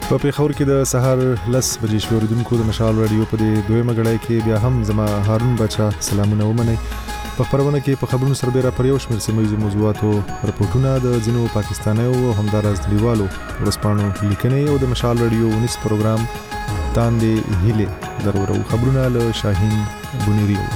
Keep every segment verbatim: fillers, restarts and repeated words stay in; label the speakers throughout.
Speaker 1: په پیښور کې د سهار لس بجې شو اوریدونکو د مشال رادیو په دې دویمه غړای کې بیا هم زما هارون بچا سلامونه ومنئ. په خبرونه کې په خبرونو سره ډیره پر یو شمېر سیمه موضوعاتو رپورټونه د ځینو پاکستانیو او همدارس دیوالو ورسپانو لیکنې او د مشال رادیو ونیس پروګرام تاندې هیله درورو خبرونه له شاهین بونیریو.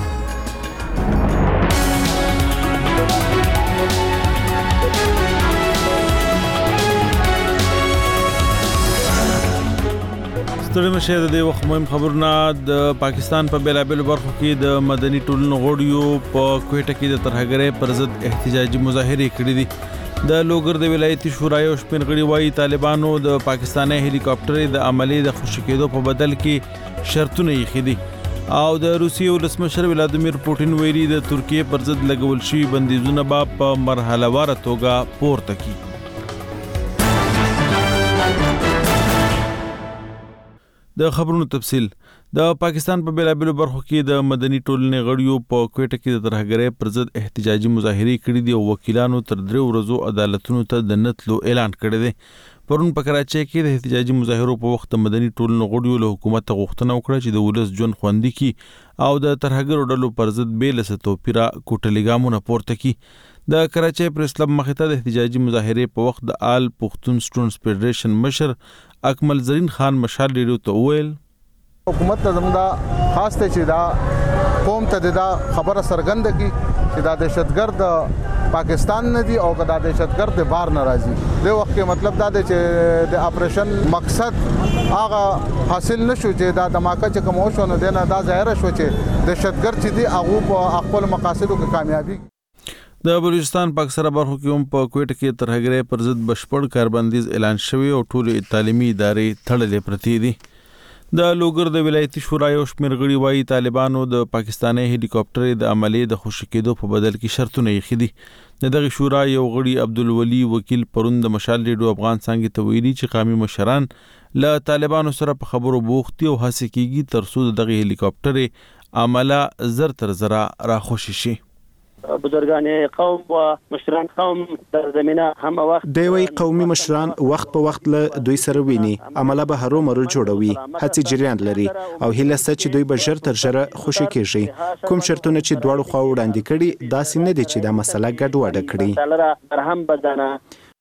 Speaker 2: ستړي مشه د دې وخت مهم خبرونه د پاکستان په بیلابل برخو کې د مدني ټولنو غړیو په کوټه کې د ترهګرۍ پر ضد احتجاجي مظاهره کړې دي. د لوګر د ولایتي شورای او شپږ غړي وايي طالبانو د پاکستاني هلیکاپټر د عملی د خوشی کېدو په بدل کې شرطونه یې خېدي او د روسیې ولسمشر ولادیمیر پوتین ویلي د ترکیې پر ضد لګول شوی بندیزونه په مرحله وار توګه پورته کړي. د خبرونو تفصیل. د پاکستان په بیلابل برخو کې د مدني ټولنې غړیو په کوټه کې د ترهګرۍ پر ضد احتجاجي مظاهره کړې دي او وکیلانو تر درې ورځو عدالتونو ته د نتلو اعلان کړی دی. پرون په کراچۍ کې د احتجاجي مظاهرو په وخت د مدني ټولنو غړیو له حکومت غوښتنه وکړه چې د ولس ژوند خوندي کړي او د ترهګرو ډلو پر ضد بې له توپیره کوټلي ګامونه پورته کړي. د کراچۍ پریس کلب مخې ته د احتجاجي مظاهرې په وخت د آل پښتون سټوډنټس فدریشن مشر اکمل زرین خان مشال ریډیو ته وویل
Speaker 3: حکومت ته زموږ خاص ته چې دا قوم ته دا خبره سرګند کی چې دا دهشتګرد پاکستان نه دی او دا دهشتګرد بار ناراضي د وخت کې مطلب دا دی چې د اپریشن مقصد هغه حاصل نشو چې دا دماکه چې کوم شو نو دنه دا ظاهر شو چې دهشتګرد چې دی هغه په خپل مقاصدو کې کامیابی.
Speaker 2: د بلوچستان په اکثره برخو کې هم په کوټه کې ترهګرۍ پر ضد بشپړ کاربندیز اعلان شوی او ټول تعلیمي ادارې تړلې پرتې دي. د لوګر د ولایتي شورای او شمیر غړي وايي طالبانو د پاکستاني هلیکاپټر د عملی د خوشی کېدو په بدل کې شرطونه یې خېدي. د دغه شورای یو غړي عبدالولي وکیل پرون د مشال ریډیو افغان څنګه ته ویلي چې قومي مشران له طالبانو سره په خبرو بوختي او هڅه کیږي ترڅو دغه هلیکاپټر عمله زر تر زر را خوشی شي.
Speaker 4: بزرگان قوم و مشران قوم در زمینه هم وخت
Speaker 5: دوی قومي مشران وخت په وخت له دوی سره ویني عمله به هرو مرو جوړوي هڅې جریان لري او هیله ست چې دوی به ژر تر ژره خوشی کیږي. کوم شرطونه چې دواړو خوا وړاندې کړي داسې نه دي چې دا مسله ګډوډه کړي.
Speaker 4: هم بدانه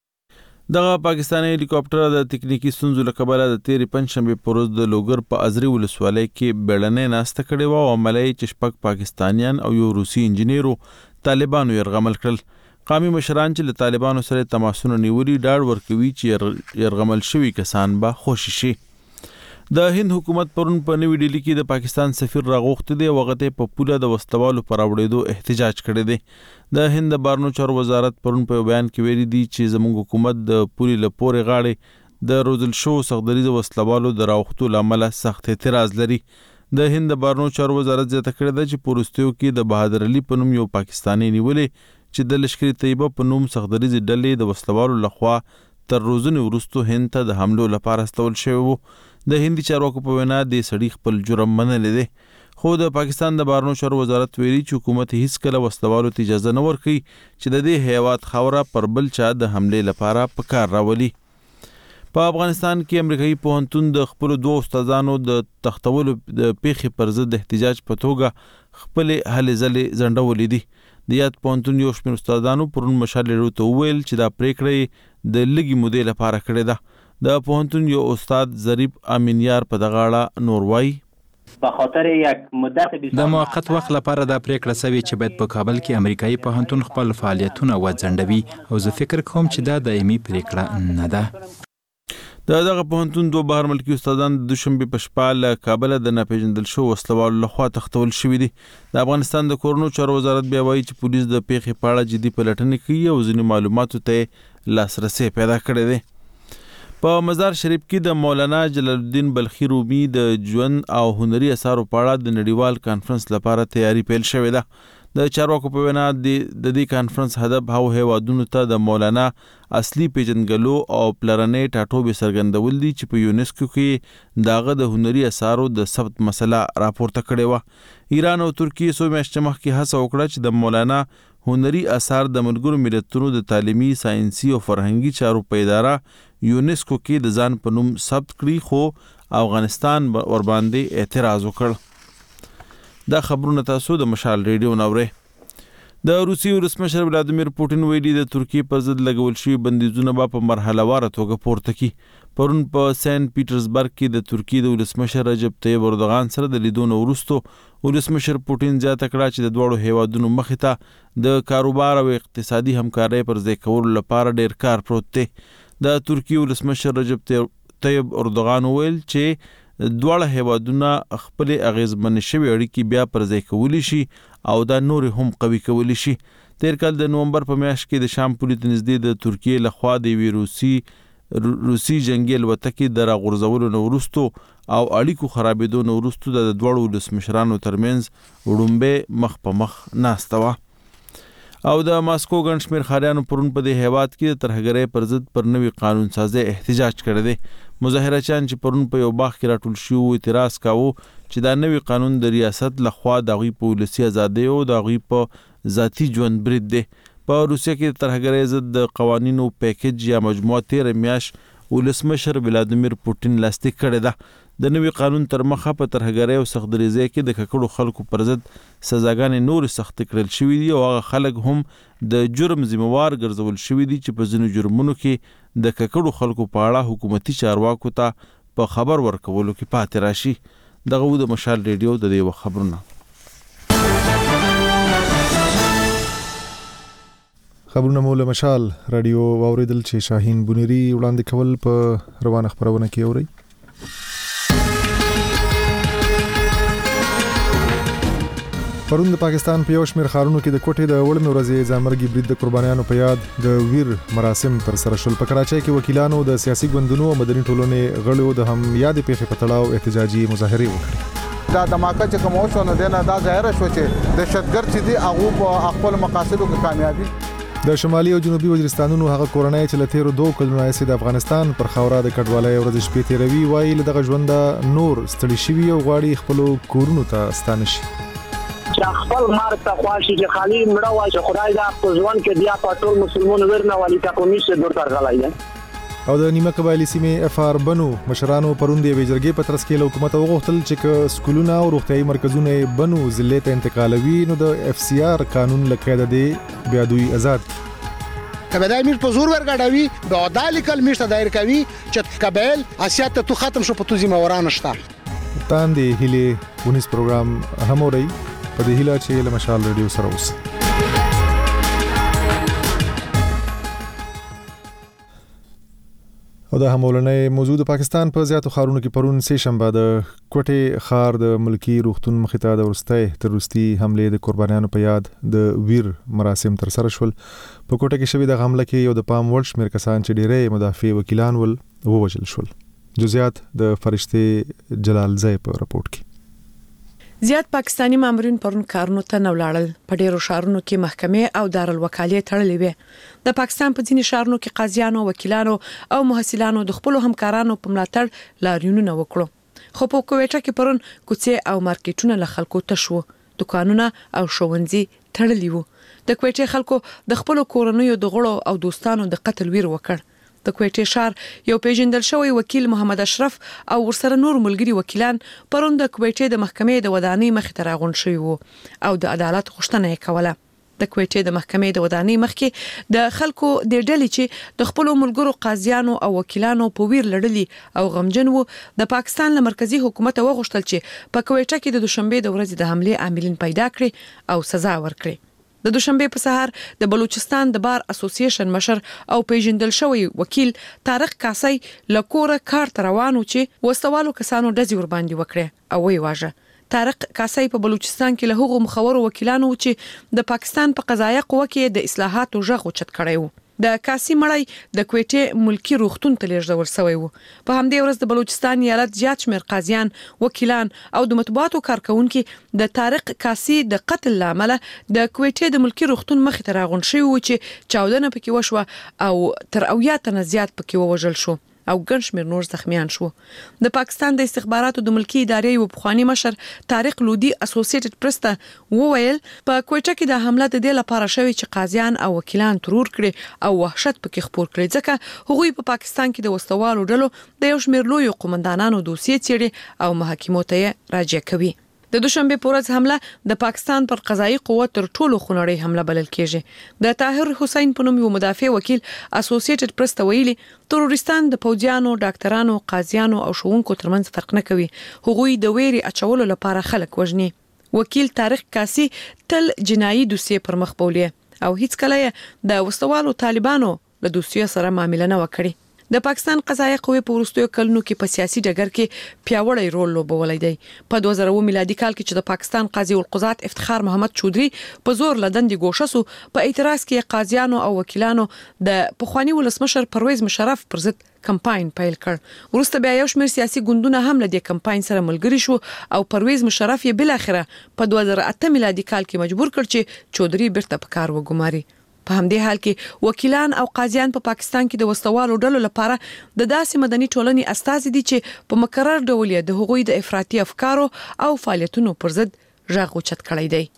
Speaker 2: دغه پاکستاني هلیکاپټر د تکنیکی ستونزو له کبله د تیرې پنځشنبه په ورځ د لوګر په ازري ولسوالۍ کې بیړنۍ ناسته کړې و او عملی چې شپږ پاکستانیان او یو روسي انجینیرو طالبانو يرغمل کړل. قومي مشران چې له طالبانو سره تماسونه نیولي ډاډ ورکوي چې يرغمل شوي کسان به خوشی شي. د هند حکومت پرون په نوې ډیلی کې د پاکستان سفیر راغوښته دی او هغه په پوله د وسلوالو پر اورېدو احتجاج کړی دی. د هند بهرنیو چارو وزارت پرون په بیان کې ویلي دی چې زموږ حکومت د پولي لپاره غاړي د روزل شو سخدریز وسلوالو د راوختو لامل سخت اعتراض لري. د هند بهرنیو چارو وزارت زیاته کړې ده چې پوروستیو کې د بهادر علي په نوم یو پاکستاني نیولې چې د لشکري طیبه په نوم سخدریز ډلې د وسلوالو لخوا تر روزنې وروسته هند ته د حملو لپاره استول شوی وو. د هندي چارواکو په وینا د سړي خپل جرم منلی دی خو د پاکستان د بهرنیو چارو وزارت ویلي چې حکومت هیڅ کله وسلوالو ته اجازه نه ورکوي چې د دې هیواد خاوره پر بل چا د حملې لپاره په کار راولي. په افغانستان کې امریکایي پوهنتون د خپل دوه استادانو د تختولو د پیښې پر ضد احتجاج په توګه خپل هلې ځلې ځنډولې دي. د یاد پوهنتون یو شمېر استادانو پرون مشال ریډیو ته وویل چې دا پریکړه د لږې مودې لپاره کړې ده. د پوهنتون یو استاد ظریف امینیار په دغه اړه نور وایي
Speaker 6: به خاطر یک مدت
Speaker 7: د موقت وخت لپاره دا پریکړه شوې چې باید په کابل کې امریکایي پوهنتون خپل فعالیتونه وځنډوي او زه فکر کوم چې دا دایمي پریکړه نه ده.
Speaker 2: د دغه پوهنتون دوه بهر ملکي استادان د دوشنبه په شپه له کابل د ناپېژندل شو وسلوالو لخوا تختول شوي دي. د افغانستان د کورونو چارو وزارت بیا وایي چې پولیس د پیښې په اړه جدي پلټنې کوي او ځینې معلوماتو ته لاسرسی پیدا کړی دی. په مزار شریف کې د مولانا جلال الدین بلخي رومي د ژوند او هنري اثارو په اړه د نړیوال کانفرنس لپاره تیاری پیل شوې ده. د چارواکو په وینا د دې کانفرنس هدف هغو هیوادونو ته د مولانا اصلي پیژندګلو او پلرنۍ ټاټوبې څرګندول دي چې په یونسکو کې داغه د هنري اثارو د ثبت مسله راپورته کړې وه. ایران او ترکیه څو میاشتې مخکې هڅه وکړه چې د مولانا هنري اثار د ملګرو ملتونو د تعلیمي، ساینسي او فرهنګي چارو په اداره یونسکو کې د ځان په نوم ثبت کړي، خو افغانستان ورباندې اعتراض وکړ. دا خبرونه تاسو د مشال ریډیو نوري. د روسي ولسمشر ولادیمیر پوټین ویلي د ترکیه پر ضد لګول شوي بندیزونه به په مرحله واره توګه پورته کی. پرون په سنت پیټرزبرګ کې د ترکیه د ولسمشر رجب طیب اردوغان سره د لیدونو وروسته ولسمشر پوټین زیاته کړه چې د دوړو هیوادونو مخې ته د کاروبار او اقتصادي همکارۍ پر ځای کولو لپاره ډیر کار پروت دی. د ترکیه ولسمشر رجب طیب اردوغان ویل چې دواړه هیوادونه خپل اغیزمن شوی اړیکې بیا پر ځای کولی شي او دا نور هم قوي کولی شي. تیر کال د نومبر په میاشت کې د شام پولې ته نږدې د ترکیې لخوا د یوې روسي روسي جنګي الوتکې د راغورځولو نه وروسته او اړیکو خرابېدو نه وروسته د دواړو ولسمشرانو ترمنځ وړومبی مخ په مخ ناسته وه. او د ماسکو ګڼ شمېر ښاریانو پرون په دې هیواد کې د ترهګرۍ پر ضد پر نوي قانون سازۍ احتجاج کړی دی. مظاهرچیان چې پرون په یو باغ کې راټول شوي وو اعتراض کاوه چې دا نوي قانون د ریاست لخوا د هغوی په ولسي ازادۍ او د هغوی په ذاتي ژوند برید دی. په روسیه کې د ترهګرۍ ضد د قوانینو پیکج یا مجموعه تېره میاشت ولسمشر ولادیمیر پوټین لاسلیک کړې ده. د نوي قانون تر مخه په ترهګرۍ او سختدریزۍ کې د ککړو خلکو پر ضد سزاګانې نورې سختې کړل شوي دي او هغه خلک هم د جرم ذمہوار ګرځول شوي دي چې په ځینو جرمونو کې د ککړو خلکو په اړه حکومتي چارواکو ته په خبر ورکولو کې پاتې راشي. دغه د مشال ریډیو د دې خبرونه.
Speaker 1: خبرونه مو له مشال رادیو واوریدل چې شاهین بونیری وړاندې کول په روانه خبرونه کې اوري. پرون د پاکستان په یو شمېر ښارونو کې د کوټې د وړمې ورځې ځانمرګي برید د قربانیانو په یاد د ویر مراسم ترسره شول. په کراچۍ کې وکیلانو د سیاسي ګوندونو او مدني ټولنې غړو د هم یادې پیښې په تړاو احتجاجي مظاهرې وکړې.
Speaker 3: دا دماکه چې کوم وشو نو دنه دا ظاهر شو چې دهشتګرد چې دي هغه په خپل مقاصدو کې کامیابی.
Speaker 1: د شمالي او جنوبي وزیرستانونو هغه کورنۍ چې له تیرو دوه کلونو راهیسې د افغانستان پر خاوره د کډوالۍ ورځې شپې تیروي وایي له دغه ژونده نور ستړي شوي او غواړي خپلو کورونو ته ستانه شي.
Speaker 8: چې خپل مرګ ته خواشي چې خالي مړه وای چې خدای دا په ځوان کې بیا په ټول مسلمانانو ورنه والی تا کومې څه دور ترغلای.
Speaker 1: او د نیمه قبایلی سیمې اف ار بنو مشرانو پرون د ویجرګي په ترڅ کې له حکومت وغوښتل چې سکولونه او روغتيایي مرکزونه بنو ضلع ته انتقالوي نو د اف سی آر قانون لکه د دې بیا دوی آزاد
Speaker 9: کبه دای میر په زور ورګډوي د عدالت مشته دایر کوي چې قبایل اسیات ته ختم شو په توزي موران شته.
Speaker 1: تان دی هلي ونیس پروګرام هم اوري په دې هیله چې له مشال ریډیو سره اوس. او د همولنې موضوع د پاکستان په زیاتو ښارونو کې پرون سه شنبه د کوټې ښار د ملکی روغتون مخې ته د ورستۍ تروریستي حمله د قربانیانو په یاد د ویر مراسم ترسره شول. په کوټه کې شوې د حمله کې یو د پام وړ شمېر کسان چې ډېرې مدافع وکیلان ول ووژل شول. جزئیات د فرشته جلال زئی په راپورټ کې.
Speaker 10: زیات پاکستانی مامورین پرون کارونو ته نه ولاړل. په ډیرو شهرونو کې محکمې او دارالوکالې تړلې وې. د پاکستان په ځینې شهرونو کې قاضیانو، وکیلانو او محصلانو د خپل همکارانو په ملاتړ لاریونونه وکړو. خو په کوټه کې پرون کوڅې او مارکیټونه له خلکو تشو. دکانونه او ښوونځي تړلي وو. د کوټې خلکو د خپل کورنیو د غړو او دوستانو د قتل ویر وکړ. د کوټې شهر یو پیژندل شوی وکیل محمد اشرف او ورسره نور ملګری وکیلان پرون د کوټې د محکمې د ودانۍ مخې ته راغون شوي وو او د عدالت غوښتنه یې کوله. د کوټې د محکمې د ودانۍ مخکې د خلکو د ډلې چې د خپل ملګرو قاضیانو او وکیلانو په ویر لړلي او غمجن وو د پاکستان له مرکزی حکومت وغوښتل چې په کوټه کې د دوشنبه د ورځې د حمله عاملین پیدا کړي او سزا ورکړي. د دوشنبه په سهار د بلوچستان د بار اسوسییشن مشر او پیژندل شوی وکیل طارق کاسای لکوره کار روانو چې وسوالو کسانو ډزې ور باندې وکړه او وی واژه. طارق کاسای په بلوچستان کې له هغو مخورو وکیلانو چې د پاکستان په قضایه قوه کې د اصلاحاتو ژغ اوچت کړی وو. د کاسي مړی د کوټې ملکی روغتون ته لیږدول شوی و. په همدې ورځ د بلوچستان ایالت زیات شمېر قاضیان، وکیلان او د مطبوعاتو کارکونکي د طارق کاسي د قتل لامل د کوټې د ملکی روغتون مخې ته راغونډ شوي و چې چاودنه پکې وشوه او تر اویا تنه زیات پکې ووژل شو او ګڼ شمېر نور زخمیان شو. د پاکستان د استخباراتو د ملکی ادارې یو پخوانی مشر طارق لودي اسوسییټډ پریس ته وویل په کوټه کې د حمله د دې لپاره شوی چې قاضیان او وکیلان ترور کړي او وحشت پکې خپور کړي، ځکه هغوی په پاکستان کې د وسوالو ډلو د یو شمېر لوی قومندانانو دوسیې څېړي او محاکمو ته راجع کوي. د دوشنبه په ورځ حمله د پاکستان پر قضایي قوت تر ټولو خونړۍ حمله بلل کېږي. د طاهر حسین په نوم یو مدافع وکیل اسوسییټډ پریس ته ویلي تروریستان د پوځیانو، ډاکټرانو، قاضیانو او ښوونکو ترمنځ فرق نه کوي. هغوی د ویري اچولو لپاره خلک وژني. وکیل طارق کاسي تل جنایي دوسیې پر مخ بولي او هیڅ کله د وسوالو طالبانو له دوسیې سره معامله نه وکړي. د پاکستان قضایي قوې په وروستیو کلونو کې په سیاسي ډګر کې پیاوړی رول لوبولی دی. په دوه زره اووه میلادي کال کې چې د پاکستان قاضي القضات افتخار محمد چودري په زور له دندې ګوښه سو، په اعتراض کې قاضیانو او وکیلانو د پخواني ولسمشر پرویز مشرف پر ضد کمپاین پیل کړ. وروسته بیا یو شمېر سیاسي ګوندونه هم له دې کمپاین سره ملګري شو او پرویز مشرف یې بالاخره په دوه زره اته میلادي کال کې مجبور کړ چې چودري بیرته په کار وګماري. په همدې حال کې وکیلان او قاضیان په پاکستان کې د وسوالو ډلو لپاره د داسې مدني ټولنې استازي دي چې په مکرر ډول د هغوی د افراطي افکارو او فعالیتونو پر ضد غږ اوچت کړی دی.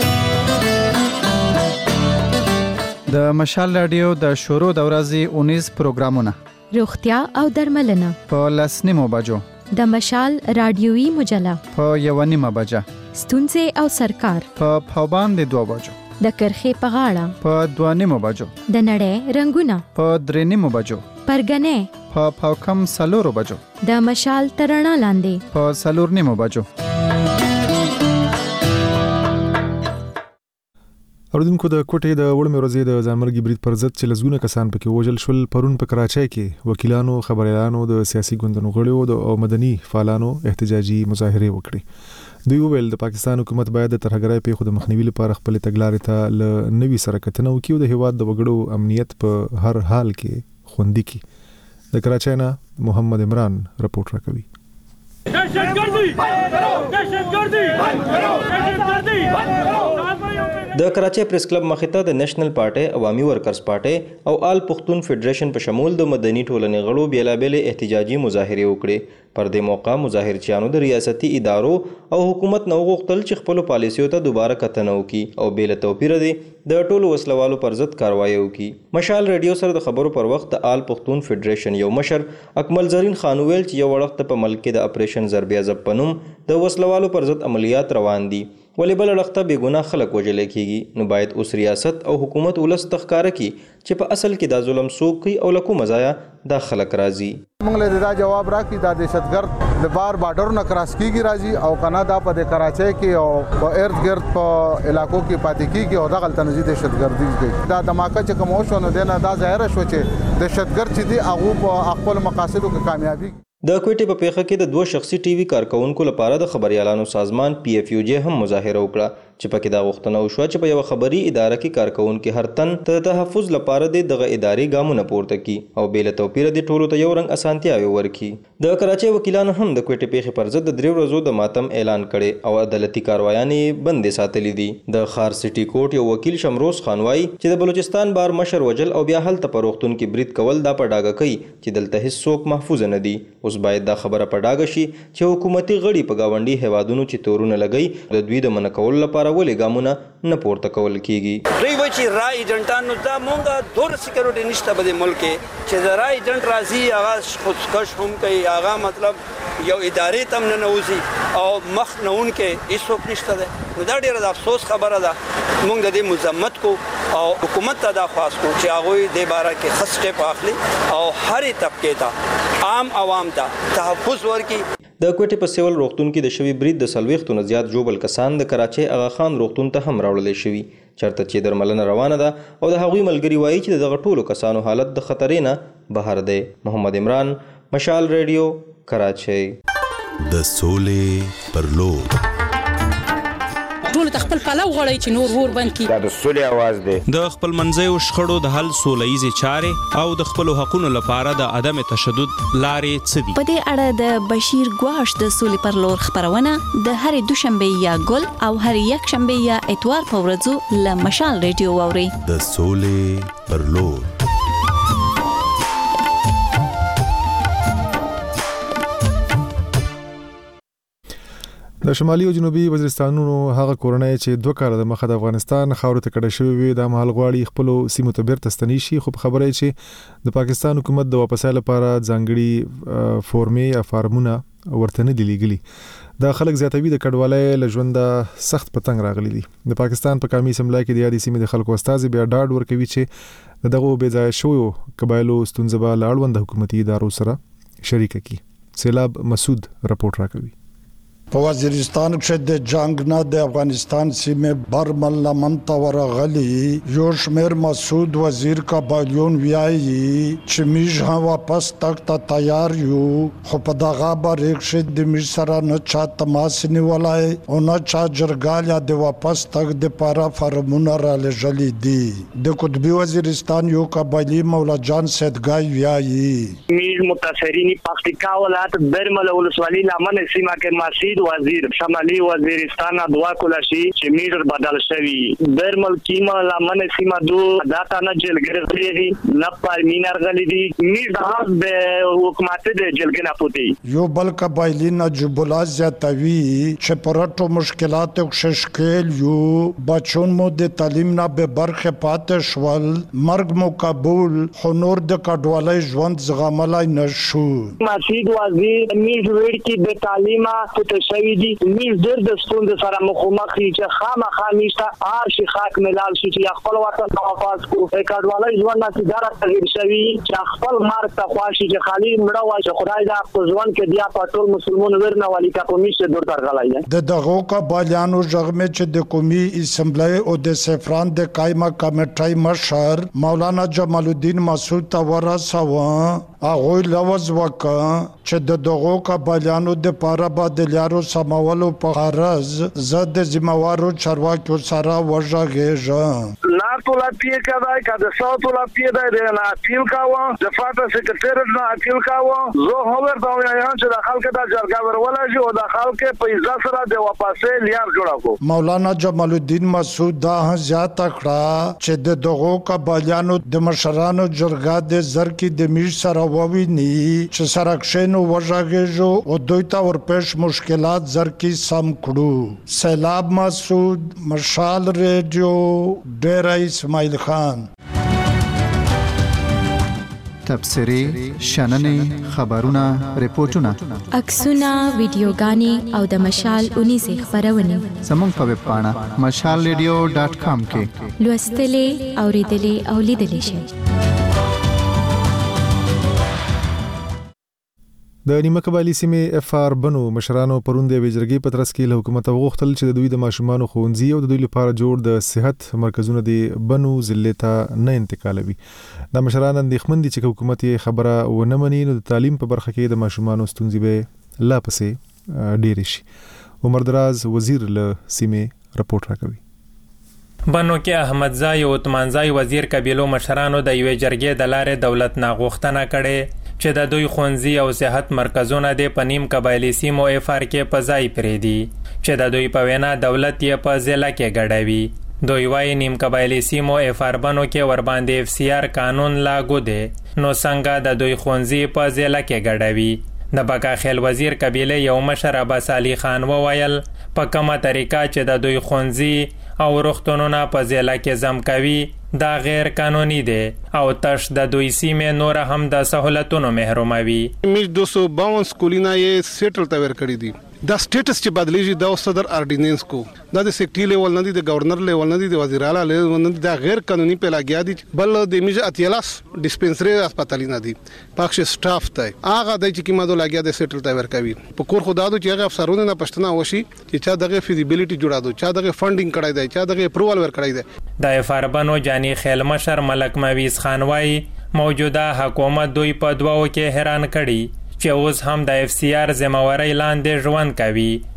Speaker 11: د مشال رادیو د شروع د ورځې اونیز پروګرامونه،
Speaker 12: روغتیا او درملنه
Speaker 11: په لسنیمو بجو،
Speaker 12: د مشال رادیوي مجله
Speaker 11: په یو نیمه بجه،
Speaker 12: ستونزې او سرکار
Speaker 11: په پاوباندې دوه بجو،
Speaker 12: د کرخې په غاړه
Speaker 11: په دوه نیمو بجو،
Speaker 12: د نړۍ رنگونه
Speaker 11: په درې نیمو بجو،
Speaker 12: پرګنې
Speaker 11: په پاوکم سلورو بجو،
Speaker 12: د مشال ترڼا لاندې
Speaker 11: په سلور نیمو بجو.
Speaker 1: اوردونکو د کوټې د وړمې ورځې د ځانمرګي برید پر ضد چې لزګونه کسان پکې وژل شول، پرون په کراچۍ کې وکیلانو، خبريالانو، د سیاسي ګوندونو غړیو او مدني فعالانو احتجاجي مظاهره وکړي. دوی وویل د پاکستان حکومت باید د ترهګرۍ پیښو د مخنیوي لپاره خپل تګلارې ته له نوي سره کتنه وکړي او د هیواد د وګړو امنیت په هر حال کې خوندي کړي. د کراچۍ نه محمد عمران رپورټ راکوي.
Speaker 13: د کراچۍ پریس کلب مخې ته د نېشنل پارټي، عوامي ورکرز پارټي او آل پښتون فدریشن په شمول د مدني ټولنې غړو بیلابېلې احتجاجي مظاهرې وکړې. پر دې موقع مظاهرچیانو د ریاستي ادارو او حکومت نو غوښتل چې خپل پالیسیو ته دوباره کتنه وکړي او بې له توپیره دي د ټولو وسلوالو پر ضد کاروایی وکړي. مشال ریډیو سره د خبرو پر وخت د آل پښتون فدریشن یو مشر اکمل زرین خان ویل چې یو وخت په ملک کې د اپریشن ضربې ضبط په نوم د وسلوالو پر ضد عملیات روان دي، ولې بل اړخته بې ګناه خلک وژل کېږي. نو باید اوس ریاست او حکومت ولس ته ښکاره کړي چې په اصل کې دا ظلم څوک کوي او له کومه ځایه دا خلک راځي.
Speaker 3: موږ له دا جواب راکړي دا دهشتګرد د بار بارډر نه کراس کیږي راځي او کنه دا په کراچۍ کې او په ارد گرد په علاقو کې پاتې کیږي او دا غلطه نزي دهشتګردي کوي. دا دماکه چې کوم شو نو دنه دا ظاهر شو چې دهشتګرد چې دی هغه په خپل مقاصدو کې کامیابی.
Speaker 13: د کوټې په پیښه کې د دوه شخصي ټي وي کارکونکو لپاره د خبريالانو سازمان پی اف یو جی هم مظاهره وکړه چې پکې دا غوښتنه وشوه چې په یو خبري اداره کې کارکونکو هر تن ته تحفظ لپاره د دغه ادارې ګامونه پورته کړي او بې له توپیره د ټولو ته یو رنګ اسانتیاوي ورکړي. د کراچۍ وکیلانو هم د کوټې پیښې پر ضد د درې ورځو د ماتم اعلان کړي او عدالتي کاروایانې بندې ساتلې دي. د خار سټي کورټ یو وکیل شمروز خان وايي چې د بلوچستان بار مشر وجل او بیا هلته په روغتون کې برید کول دا په ډاګه کوي چې دلته هیڅ څوک محفوظ نه دي. اوس باید دا خبره په ډاګه شي چې حکومتي غړي په گاونډي هیوادونو چې تورونه لګي د دوی د منع کولو لپاره ولې ګامونه نه پورته کول کیږي.
Speaker 14: دوی وایي چې را ایجنټانو ته مونږه دور سکیورټي نشته په دې ملک کې چې د را ایجنټ راځي هغه خودکش هم کوي، هغه مطلب یو ادارې تم نه نوځي او مخ نه اون کې هیڅوک نشته ده. نو دا ډیره د افسوس خبره ده. مونږ د دې مزمت کو او حکومت ته دا خواست کو چې هغه دې باره کې خسته پاخلي او هرې طبقه ته عام عوام ته تحفظ ورکړي.
Speaker 13: د کوټې په سیول روغتون کې د شوی برید د سلويختو نه زیات جوبل کسان د کراچۍ اغا خان روغتون ته هم راوړل شوی چرته چې درملنه روانه ده او د هغوی ملګری وایي چې دغه ټولو کسانو حالت د خطرې نه بهر دی. محمد عمران، مشال ریډیو، کراچۍ.
Speaker 15: د سولې پر لور مشرانو ته خپل پلو غړی چې نور ور بند کی.
Speaker 16: دا د سولې आवाज دی.
Speaker 17: د خپل منځي شخړو د حل سولهیزي چارې او د خپل حقوقو لپاره د عدم تشدد لارې څه دي.
Speaker 18: په دې اړه د بشیر ګواش د سولې پر لور خبرونه د هرې دوشنبه یا ګل او هر یک شنبه یا اتوار په ورځو له مشال ریډیو واوري.
Speaker 19: د سولې پر لور.
Speaker 1: د شمالي او جنوبي وزیرستانونو هغه کورنۍ چې دوه کاله د مخه د افغانستان خاورې ته کډه شوې وي د مهال غواړي خپل سیمو ته بیرته ستنې شي، خو خبره چې د پاکستان حکومت د واپسۍ لپاره ځانګړي فورمې یا فارمونه ورته نه دي لیږلي. د خلک زیاتوي د کډوالۍ له ژونده سخت پتنګ راغلي دي. د پاکستان په قومي اسمبلی کې د یادې سیمې د خلکو استازي بیا ډاډ ورکوي چې د دغه بې ځایه شویو قبایلو ستونزه به له اړوند حکومتي ادارو سره شریکه کړي. سیلاب مسعود رپورټ راکوي.
Speaker 20: په وزیرستان کې د جنگ نه د افغانستان سیمه برمل لمن ته ورغلي یو شمیر مسعود وزیر قبایلیون ویایي چې موږ هم واپس تک ته تیار یو، خو په دغه باندې چې د موږ سره نه چا تماس نیولای او نه چا جرګال یا د واپس تک د پاره فرمونه را لېږلي دي. د قطبي وزیرستان یو قبایلی مولا جان سیدګای ویایي
Speaker 8: موږ متاثرین پکتیکا ولایت برمل ولسوالۍ لمن سیمه کې مسعود وزیر شمالي وزیرستان دوا کولا شي چې میټر بدل شوی برمل کیما لمن سیمه دو داتا نه جلګر لري نه پارمینر غلي دي میټ د حکومت د جلګنا پوتي
Speaker 20: یو بل قبایلی نجیب الله زیاتوي چې پرټو مشکلات او ششکل یو بچون مو د تعلیم نه به برخه پاتې شول مرګ مو قبول خنور د کډوالۍ ژوند زغملای نشو.
Speaker 8: مسعود وزیر میټ وړ کې د تعلیمه پوتې شوی دي میز ډېر د ستونزې سره مخامخ دي چې خامخا میشته هر شي خاک ملال شي چې خپل وطن ته واپس کو کډوالۍ ژوند نه سیداره تغیر شوی چې خپل مرګ ته خواشي چې خالي مړه وای چې خدای دا په ژوند کې بیا په ټول مسلمان ورنه والی کا کومیشه دور درغلای
Speaker 20: د دغه قبایلیانو ژغمه چې د قومي اسمبلی او د سفران د قائمه کمیټې مشر مولانا جمال الدین مسعود ته ورساوه هغه لوز وکا چې د دغه قبایلیانو د پاره بدلیارو سماولو په غرض زد ذمہوارو چارواکو سره وژغېږه
Speaker 21: لا ټوله پیه کړای کده سو ټوله پیه ده نه اپیل کاوه د فاټا سکرټریټ نه اپیل کاوه زه خبر دا وایم چې د خلکو د جرګه ورولای شي او د خلکو په عزت سره د واپسې لیار جوړاکو.
Speaker 20: مولانا جمال الدین مسعود دا زیات کړه چې د دغه قبایلیانو د مشرانو جرګه د زر کې د میش سره وویني چې سرکشنو وژغېږو او دوی ته ورپېښ مشکلات زر کې سم کړو. سیلاب مسعود مشال ریډیو ډېر اسماعیل خان.
Speaker 11: تبصرې شننې خبرونه ریپورتونه
Speaker 12: عکسونه ویډیوګانې او د مشال اونیزه خبرونه
Speaker 11: زموږ په ویب پاڼه مشال ریډیو ډاټ کام کې
Speaker 12: لوستلې اوریدلې او لیدلې شئ.
Speaker 1: د نیمه قبایلی سیمې اف آر بنو مشرانو پروند د وزیرګي پترس کې له حکومت وغوښتل چې د دوی د ماشومان خوندزي او د دوی لپاره جوړ د صحت مرکزونه د بنو ضلع ته نه انتقالوي. د مشران اندېښمن دي چې حکومت یې خبره ونه مني نو د تعلیم په برخه کې د ماشومان ستونزې به لا پسې ډېر شي. عمر دراز وزیر له سیمې رپورټ راکوي.
Speaker 22: بنو کې احمدزای او عثمانزای وزیر قبیلو مشرانو د یوې جرګې د لارې دولت نه غوښتنه کړې چې د دوی خونځي او صحت مرکزونه د پنیم قبایلی سیمو اف آر کې په ځای پرېدي چې د دوی په وینا دولت یې په ضلع کې ګډوي. دوی وايي نیم قبایلی سیمو اف آر بنو کې ورباندې اف سی آر قانون لاګو دی نو څنګه د دوی خونځي په ضلع کې ګډوي. د بکاخیل وزیر قبیله یو مشر عباس علي خان وویل په کومه طریقه چې د دوی خونځي او روغتونونه په ضلع کې زم کوي دا غیر قانوني دی او تش د دوی سیمې نور هم د سہولتونو محروموي.
Speaker 23: میش دو سو باون سکولونه یې سیټل ته ورکړي دي. دا سټیټس چې بدلیږي دا صدر آرډیننس کو دا د سیکټری لیول نه دي د گورنر لیول نه دي د وزیر اعلی لیول نه دي دا غیر قانوني پیلاګیا دي بل د میج اتیلاس ډیسپنسری هسپتالي نه دي پاکش سټاف ته هغه د چې کیمه دولاګیا د سیټل ته ورکوي په کور خدا دو چې هغه افسرونه نه پښتنه وشي چې چا دغه فیزیبিলিټي جوړا دو چا دغه فندینګ کړای دی چا دغه اپروval ور کړای دی.
Speaker 22: د فاربنو جانی خیل مشر ملک مویز خان وايي موجوده حکومت دوی په دواو کې حیران کړي چې اوس هم د اف سی آر ذمہواری لاندې ژوند کوي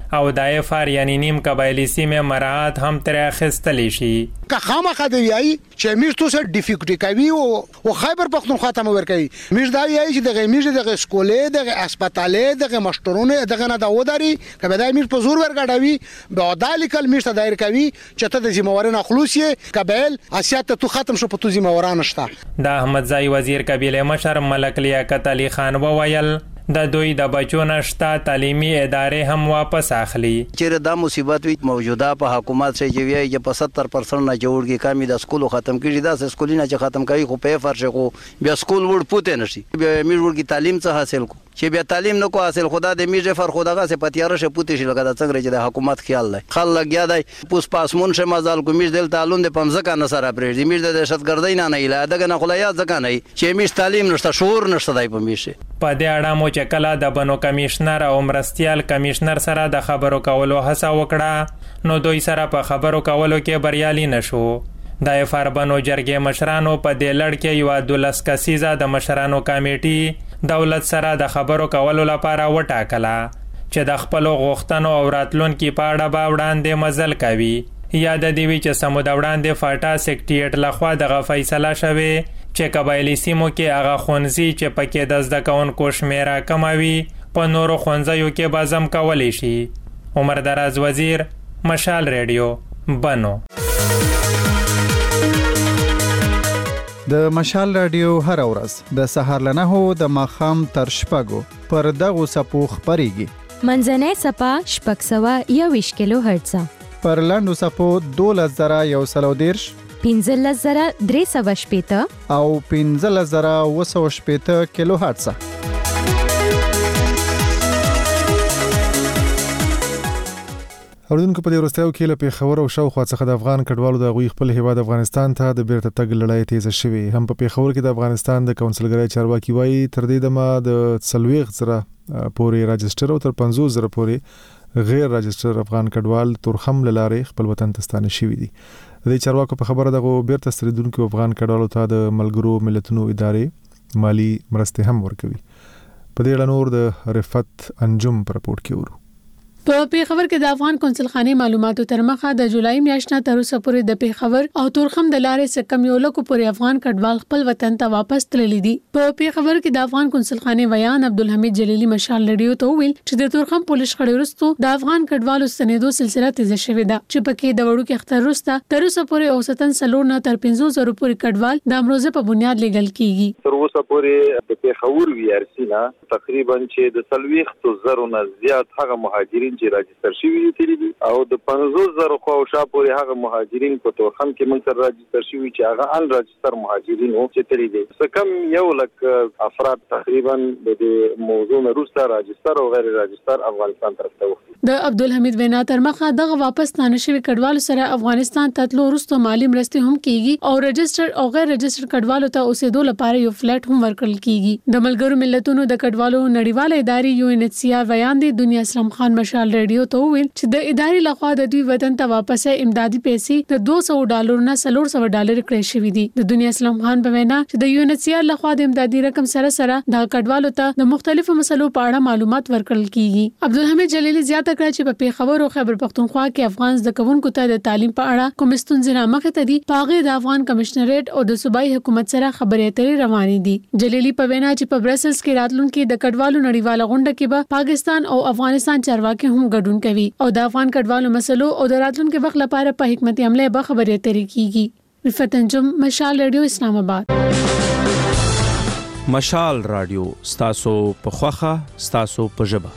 Speaker 22: او د اف آر یعنی نیم قبایلی سیمې مراعات هم تر اخیستلی شي.
Speaker 9: که خامخا دی وایي چې میش تو سره ډیفیکټی کوي او او خیبر پختونخوا ته مور کوي میش دا وایي چې دغه میش دغه سکولې دغه هسپتالې دغه مشترونه دغه نه دا وداري کبه دا میش په زور ورګړوي به دالیکل میش ته دایر کوي چې ته د ذمہوارانه خلوص یې قبایل اسیات ته ختم شو په تو ذمہوارانه شته.
Speaker 22: د احمدزای وزیر قبیله مشر ملک لیاقت علي خان وویل د دوی د بچو نشتا تعلیمي ادارې هم واپس اخلي.
Speaker 4: چیرې دا مصیبت وي موجوده په حکومت سره چې وایي چې په ستر پرسنټ نه جوړږي کمی د سکول ختم کیږي دا سکولونه چې ختم کوي خو په فرش کو بیا سکول ور پوتې نشي بیا میږي تعلیم څه حاصل کو چې بیا تعلیم نو کو حاصل خدا د میږي فر خداغه سه پتیاره شه پوتې شي لګا د څنګه چې د حکومت خیال دی خل لګیا دی پوس پاسمون شه مزال کو میږ دل تعلم د پمزکه نه سره پرې میږ د دهشتګردۍ نه نه اله دغه نه خلیا ځکه نه چې میږ تعلیم نشته شعور نشته دی په میشه.
Speaker 22: په دې اړه مو چې کله د بنو کمشنر او مرستيال کمشنر سره د خبرو کولو هڅه وکړه نو دوی سره په خبرو کولو کې بریالي نشو. د اف آر بنو جرګې مشرانو په دې لړ کې یو دولس کسیزه د مشرانو کمیټي دولت سره د خبرو کولو لپاره وټاکله چې د خپل غوښتنو او راتلونکو په اړه به وړاندې مزل کوي. یاد دی وی چې سمود وړاندې فاټا سیکریټریټ لخوا دغه فیصله شوه چې قبایلی سیمو کې هغه خونځي چې پکې د زده کوونکو شمیره کموي په نورو خونځیو کې بازم کولی شي. عمر دراز وزیر، مشال ریډیو، بنو.
Speaker 11: د مشال رادیو هر ورځ د سهار له نهو د ماښام تر شپږو پر دغو څپو خپرېږي.
Speaker 12: منځنۍ څپه شپږ سوه یوویشت کیلو هرتزه،
Speaker 11: پر لنډو څپو دولس زره یو سل او دېرش،
Speaker 12: پنځلس زره درې سوه شپېته
Speaker 11: او پنځلس زره اوه سوه شپېته کیلو هرتزه.
Speaker 1: اوردونکو په دې وروستیو کې له پېښور او شاوخوا څخه د افغان کډوالو د غوي خپل هیواد افغانستان ته د بیرته تګ لړۍ تیزه شوې. هم په پېښور کې د افغانستان د کونسلګرۍ چارواکي وایي تر دې دمه د څلوېښت زره پورې راجسټر او تر پنځوس زره پورې غیر راجسټر افغان کډوال تورخم له لارې خپل وطن ته ستانه شوي دي. د دې چارواکو په خبره دغه بیرته ستنېدونکو افغان کډوالو ته د ملګرو ملتونو ادارې مالی مرستې هم ورکوي. په دې اړه نور د رفت انجم پر راپورټ کې ورو.
Speaker 5: په پیښور کې د افغان کونسلخانې معلوماتو تر مخه د جولای میاشتې تر اوسه پورې د پیښور او تورخم د لارې څخه کم یو لکو پورې افغان کډوال خپل وطن ته واپس تللي دي. په پیښور کې د افغان کونسلخانې ویان عبدالحمید جلیلی مشال ریډیو ته ویل چې د تورخم پولیس خړې وروسته د افغان کډوالو ستنېدو سلسله تیزه شوې ده چې پکې د وړو کې اختر وروسته تر اوسه پورې اوسطن سلور نه تر پنځوس زره پورې کډوال د امروزه په بنیاد لیږل کیږي.
Speaker 16: تر اوسه پورې د پیښور وی آر سی نه تقریبا چې د څلوېښت زره نه زیات هغه مهاجرین چې راجستر شوي دي او د پنځوس زره خو شا پورې هغه مهاجرین په تورخم کې موږ سره راجستر شوي چې هغه ان راجستر مهاجرین او چې تری دي څه کم یو لک افراد تقریبا د موضوع وروسته راجستر او غیر راجستر افغانستان طرف ته وختي.
Speaker 5: د عبدالحمید وینا تر مخه دغه واپس ستانه شوي کډوالو سره افغانستان ته تلو وروسته مالی مرستې هم کیږي او رجستر او غیر رجستر کډوالو ته اوسېدو لپاره یو فلیټ هم ورکړل کیږي. د ملګرو ملتونو د کډوالو نړیواله ادارې یو ان ایچ سی آر ویان دي دنیا اسلام خان مشال ریډیو ته ویل چې د ادارې لخوا د دوی وطن ته واپس امدادي پیسې د دوه سوه ډالر نه څلور سوه ډالر کړې شوې دي. د دنیا اسلام خان په وینا چې د یو ان ایچ سی آر لخوا د امدادي رقم سره سره د کډوالو ته د مختلفو مسلو په اړه معلومات ورکړل کیږي. عبدالحمید جلیلی زیاته کړه چې په پیښور او خیبر پختونخوا کې افغان زده کوونکو ته د تعلیم په اړه کوم ستونزې رامخې ته دي پاغه د افغان کمشنریټ او د صوبایي حکومت سره خبرې اترې روانې دي. جلیلی په وینا چې په برسلز کې راتلونکي د کډوالو نړیواله غونډه کې به پاکستان او افغانستان چارواکي هم ګډون کوي او د افغان کډوالو مسلو او د راتلونکي وخت لپاره په حکمت عمله به خبرې اترې کیږي. رفت انجم، مشال ریډیو، اسلام آباد.
Speaker 17: مشال رادیو ستاسو په خوخه ستاسو په ژبه.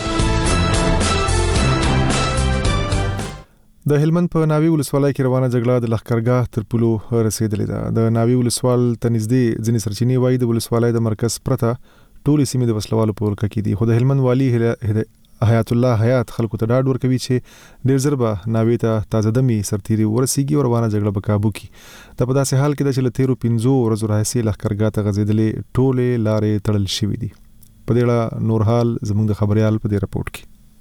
Speaker 1: د هلمند په ناوی ولسوالۍ کې روانه جګړه د لښکرګاه تر پولو رسیدلې ده. د ناوی ولسوال ته نږدې ځینې سرچینې وایي د ولسوالۍ د مرکز پرته ټولې سیمې د وسلوالو په ولکه کې دي. خو د هلمند والي حیات الله حیات خلکو ته ډاډ ورکوي چې ډېر ژر به ناوی ته تازه دمي سرتیري ورسیږي او روانه جګړه به کابو کړي. دا په داسې حال کې ده چې له تیرو پنځو ورځو راهیسې لښکرګاه ته غځېدلې ټولې لارې تړل شوي دي. په دې اړه نور حال زموږ د خبريال په دې راپورټ کې.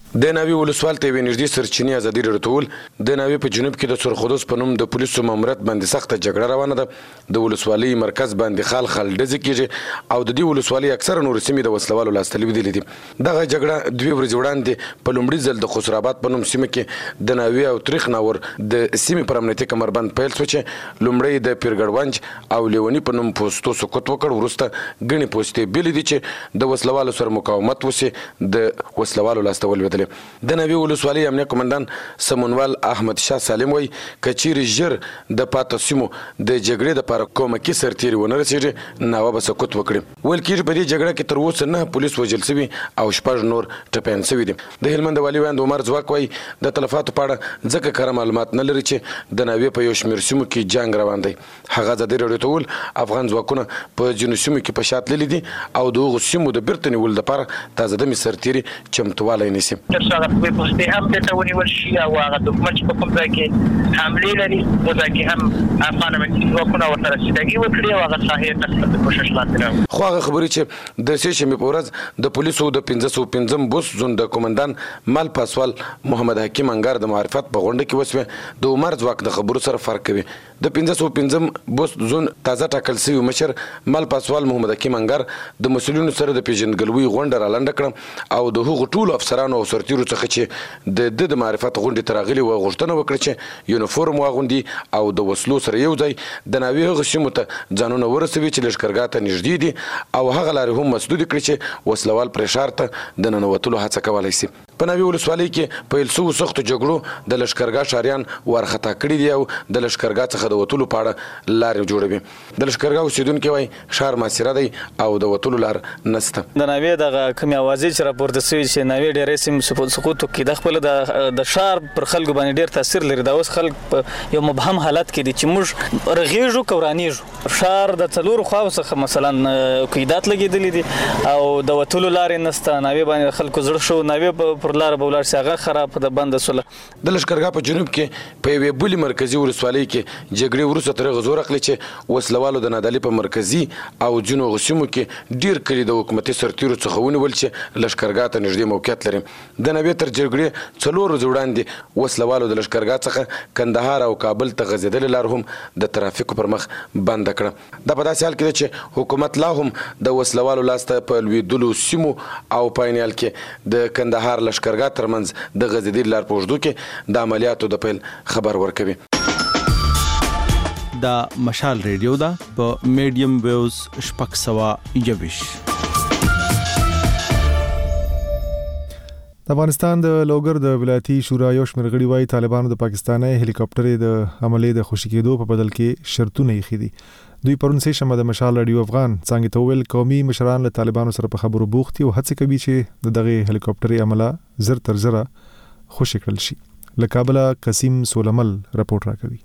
Speaker 2: د ناوی ولسوال ته ونږدې سرچینې ازادي راټول د ناوی په جنوب کې د سرخودوس په نوم د پولیسو ماموریت باندې سخت جګړه روانه ده د ولسوالۍ مرکز باندې خال خال ډزې کیږي او د دې ولسوالۍ اکثره نور سیمې د وسلوالو لاسته لوېدلې دي دغه جګړه دوی ورځې وړاندې په لومړي ځل د خسراباد په نوم سیمه کې د ناوی او تریخ ناور د سیمې پر امنیتي کمربند پیل شو چې لومړی د پیرګړونج او لیونی په نوم پوسټو سقوط وکړ وروسته ګڼې پوسټې بلې دي چې د وسلوالو سره مقاومت وسي د وسلوالو لاسته ولوېدلې د ناوی ولسوالۍ امنیه قومندان سمونوال احمد شاه سالم وایي که چیرې ژر د پاتې سیمو د جګړې دپاره کومکي سرتېري ونه رسېږي ناوه به سقوط وکړي ویل کېږي په دې جګړه کې تر اوسه نه پولیس وژل سوي او شپږ نور ټپیان سوي دي د هلمند والي ویاند عمر ځواک وایي د تلفاتو په اړه ځکه کره معلومات نه لري چې د ناوې په یو شمېر سیمو کې جنګ روان دی هغه ازادي راډیو ته وویل افغان ځواکونه په ځینو سیمو کې په شا تللي دي او د هغو سیمو د بیرته نیولو دپاره تازه دمې سرتېري چمتوالی نیسي
Speaker 6: تر څو هغه قوې پوستې هم دلته ونیول شي او هغه دښمن چې په کوم ځای کې حملې لري په ځای کې هم افغان امنیتي ځواکونه ورته رسېدګي وکړي او هغه ساحې ته د کوشش لاندې راوړي
Speaker 2: خو هغه خبرې چې د سې شنبې په ورځ د پولیسو د پنځه سوه پنځم بوس زون د کومندان مال پاسوال محمد حکیم انګار د معرفت په غونډه کې وسوه د عمر ځواک د خبرو سره فرق کوي د پنځه سوه پنځم بوس زون تازه ټاکل شوی مشر مال پاسوال محمد حکیم انګار د مسؤلینو سره د پیژندګلوۍ غونډه رالنډه کړه او د هغو ټولو افسرانو او سرتیرو څخه چې د د د معرفت غونډې ته راغلي وه غوښتنه وکړه چې یونیفورم واغوندي او د وسلو سره یو ځای د ناوې هغو سیمو ته ځانونه ورسوي چې لښکرګاه ته نږدې دي او هغه لارې هم مسدودې کړي چې وسلوال پرې ښار ته د ننوتلو هڅه کولی شي په ناوې ولسوالۍ کې پیل شوو سختو جګړو د لښکرګاه ښاریان وارخطا کړي دي او د لښکرګاه څخه د وتلو په اړه لارې جوړوي د لښکرګاه اوسېدونکي وایي ښار محاصره دی او د وتلو لار نشته
Speaker 7: د ناوې دغه کومې اوازې چې راپورته سوي چې ناوې ډېرې سیمې سقوط وکړي د خپله د ښار پر خلکو باندې ډېر تاثیر لري دا اوس خلک په یو مبهم حالت کې دي چې موږ رغېږو که ورانېږو ښار د څلورو خواو څخه مثلا قیدات لګېدلي دي او د وتلو لارې نشته ناوې باندې خلکو زړه شو ناوې پر لاره به ولاړ شي هغه خراب ده بنده سوله
Speaker 2: د لښکرګاه په جنوب کې په یوې بلې مرکزي ولسوالۍ کې جګړې وروسته تر هغه زور اخلي چې وسلوالو د نادعلي په مرکزي او ځینو هغو سیمو کې ډېر کلي د حکومتي سرتیرو څخه ونیول چې لښکرګاه ته نږدې موقعیت لري د ناوې تر جګړې څلور ورځې وړاندې وسلوالو د لښکرګاه څخه کندهار او کابل ته غځېدلې لار هم د ترافیکو پر مخ بنده کړه دا په داسې حال کې ده چې حکومت لا هم د وسلوالو لاسته په لوېدلو سیمو او په عین حال کې د کندهار لښکرګاه ترمنځ د غځېدلې لار په اوږدو کې د عملیاتو د پیل خبر ورکوي
Speaker 24: دا مشال ریډیو ده په میډیم ویوز شپږ سوه یوویشت
Speaker 1: د افغانستان د لوګر د ولایتي شورا یو شمېر غړي وایي طالبانو د پاکستاني هلیکاپټرې د عملې د خوشي کېدو په بدل کې شرطونه ایښي دي دوی پرون سه شنبه د مشال رادیو افغان څنګه ته ویل قومي مشران له طالبانو سره په خبرو بوخت او هڅه کوي چې د دغه هلیکاپټرې عمله زر تر زره خوشي کړل شي له کابل قسیم سولمل راپورټ راکوي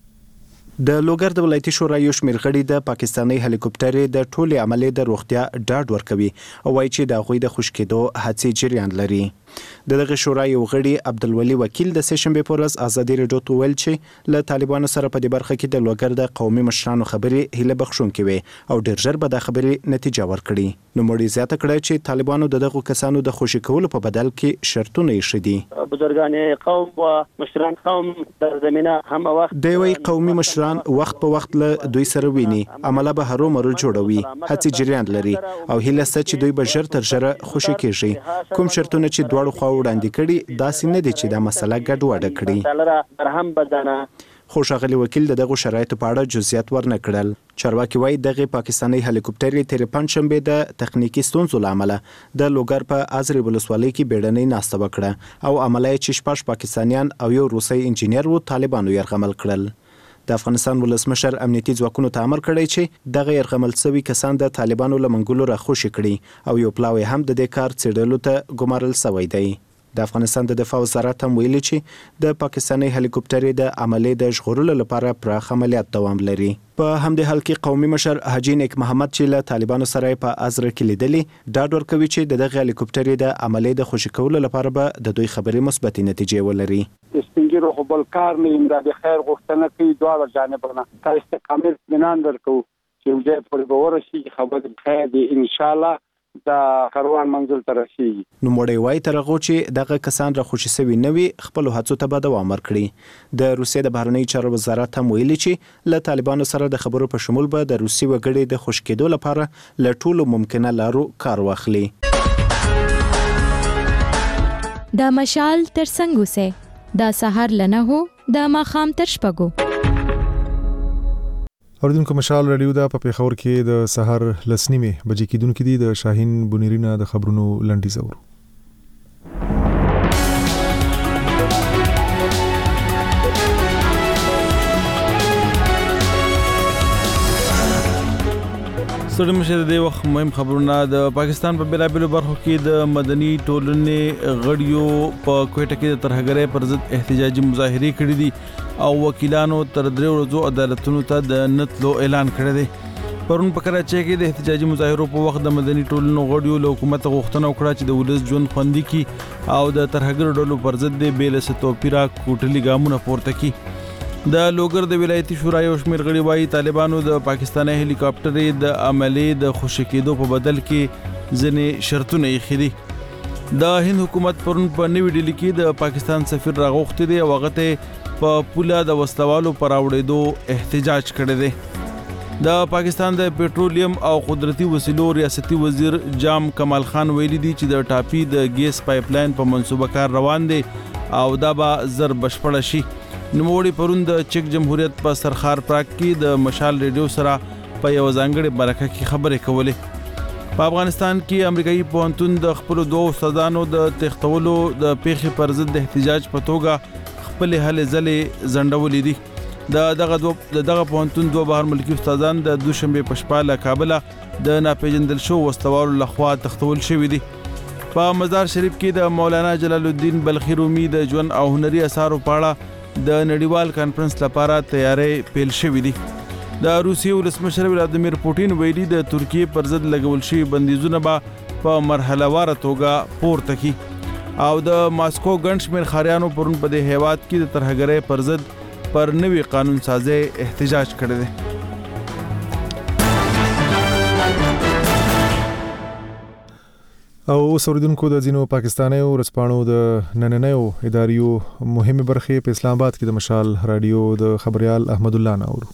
Speaker 25: د لوګر د ولایتي شورا یو شمېر غړي د پاکستاني هلیکاپټرې د ټولې عملې د روغتیا ډاډ ورکوي او وایي چې د هغوی د خوشي کېدو هڅې جریان لري د دغه شورا یو غړي عبدالولي وکیل د سه شنبې په ورځ ازادي راډیو ته ویل چې له طالبانو سره په دې برخه کې د لوګر د قومي مشرانو خبرې هیله بخښونکې وي او ډېر ژر به د خبرې نتیجه ورکړي نو مړي زیاته کړه چې طالبانو د دغه کسانو د خوشي کولو په بدل کې شرطونه ایښي دي
Speaker 26: بزرګان قوم او مشران قوم د زمينه هم وخت
Speaker 25: دی وی قومي مشران وخت په وخت له دوی سره ویني عمله به هرو مرو جوړوي هڅې جریان لري او هیله ست چې دوی به ژر تر ژره خوشي کیږي کوم شرطونه چې دواړو خواو وړاندې کړي داسې نه دي چې دا مسله ګډوډه کړي
Speaker 26: هم بدانه
Speaker 25: خو ښاغلي وکیل دغه شرایطو په اړه جزئیات ورنه کړل چارواکي وایي دغه پاکستاني هلیکاپټرې تیر پنځشنبه د تخنیکی ستونزو لامل د لوګر په ازرې ولسوالۍ کې بیړنۍ ناسته وکړه او عملیات چې شپږ پاکستانیان او یو روسي انجینر وو طالبانو یرغمل کړل د افغانستان ولسمشر امنیتي ځواکونو ته امر کړی چې دغه يرغمل شوي کسان د طالبانو له منګولو راخوشي کړي او یو پلاوی هم د دې کار څېړلو ته ګمارل شوی دی د افغانستان د دفاع وزارت هم ویلي چې د پاکستاني هلیکاپټرې د عملې د ژغورلو لپاره پراخ عملیات دوام لري په همدې حال کې قومي مشر حاجی نیک محمد چې له طالبانو سره په ازره کې لیدلي ډاډ ورکوي چې دغه هلیکاپټرې د عملې د خوشي کولو لپاره به د دوی خبرې مثبت نتیجې ولري
Speaker 27: سپینګیرو خو بل کار نه امداد خیر غوښتنه کوي دواړه جانبونه تاسو ته کامل اطمینان درکو چې موږ پر باور شي خبرې خیر دي ان شاء الله دا کاروان منزل ته رسیږي.
Speaker 25: نو مړی وای تر هغه چې دغه کسان را خوشي سوي نه وي خپل هڅو ته به دوام ورکړي. د روسیې د بهرنی چارو وزارت هم ویلي چې له طالبانو سره د خبرو په شمول به د روسي وګړي د خوش کېدو لپاره له ټولو ممکنه لارو کار واخلي.
Speaker 12: د مشال تر څنګه سه د سحر لنه هو د ماخام تر شپږو.
Speaker 1: اوریدونکو مشال رادیو دا په پیښور کې د سحر لسنیمه بجې کېدونکې دي. د شاهین بنیرینا د خبرونو لنډی زورو.
Speaker 24: ستړي مشه د وخت مهم خبرونه. د پاکستان په بلابلو برخو کې د مدني ټولنې غړیو په کوټه کې د ترهګرۍ پر ضد احتجاجي مظاهره کړې دي او وکیلانو تر درې ورځو عدالتونو ته د نتلو اعلان کړی دی. پرون په کراچۍ کې د احتجاجي مظاهرو په وخت د مدني ټولنو غړیو له حکومت غوښتنه وکړه چې د ولس ژوند خوندي کړي او د ترهګر ډلو پر ضد د بیل ستوپیرا کوټلي ګامونه پورته کړي. د لوګر د ولایتي شورا یو شمېر غړي وايي طالبانو د پاکستاني هلیکاپټر د عملي د خوشی کېدو په بدل کې ځنې شرطونه یې خېدي. د هند حکومت پرون په نوې ډیلی کې د پاکستان سفیر راغوښتي دی او هغه ته په پوله د وسلوالو پر راوړېدو احتجاج کړی دی. د پاکستان د پېټرولیم او قدرتي وسیلو ریاستي وزیر جام کمال خان ویلي دی چې د ټاپي د ګیس پایپ لاین په منصوبه کار روان دی او دا به زر بشپړ شي. نوموړي پرون د چک جمهوریت په سرخار پراک کې د مشال ریډیو سره په یو ځانګړي برخه کې خبرې کولې. په افغانستان کې امریکایي پوهنتون د خپل دوه استادانو د تختولو د پیښې پر ضد د احتجاج په توګه خپل هلې ځلې ځنډولې دي. د دغه دوه د دغه پوهنتون دوه بهر ملکي استادان د دوشنبه په شپه له کابل د ناپېژندل شو وسوالو لخوا تختول شوی دي. په مزار شریف کې د مولانا جلال الدین بلخي رومي د ژوند او هنري اثارو په اړه د نړیوال کانفرنس لپاره تیاری پیل شوې دي. د روسیې ولسمشر ولادیمیر پوټین ویلي د ترکیې پر ضد لګول شوي بندیزونه به په مرحله واره توګه پورته کړي او د ماسکو ګڼ شمېر ښاریانو پرون په دې هیواد کې د ترهګرۍ پر ضد پر نوي قانون سازۍ احتجاج کړی دی.
Speaker 1: او اوریدونکو د ځینو پاکستاني ورځپاڼو د نننیو اداریو مهمه برخې په اسلام آباد کې د مشال رادیو د خبريال احمد الله ناورو.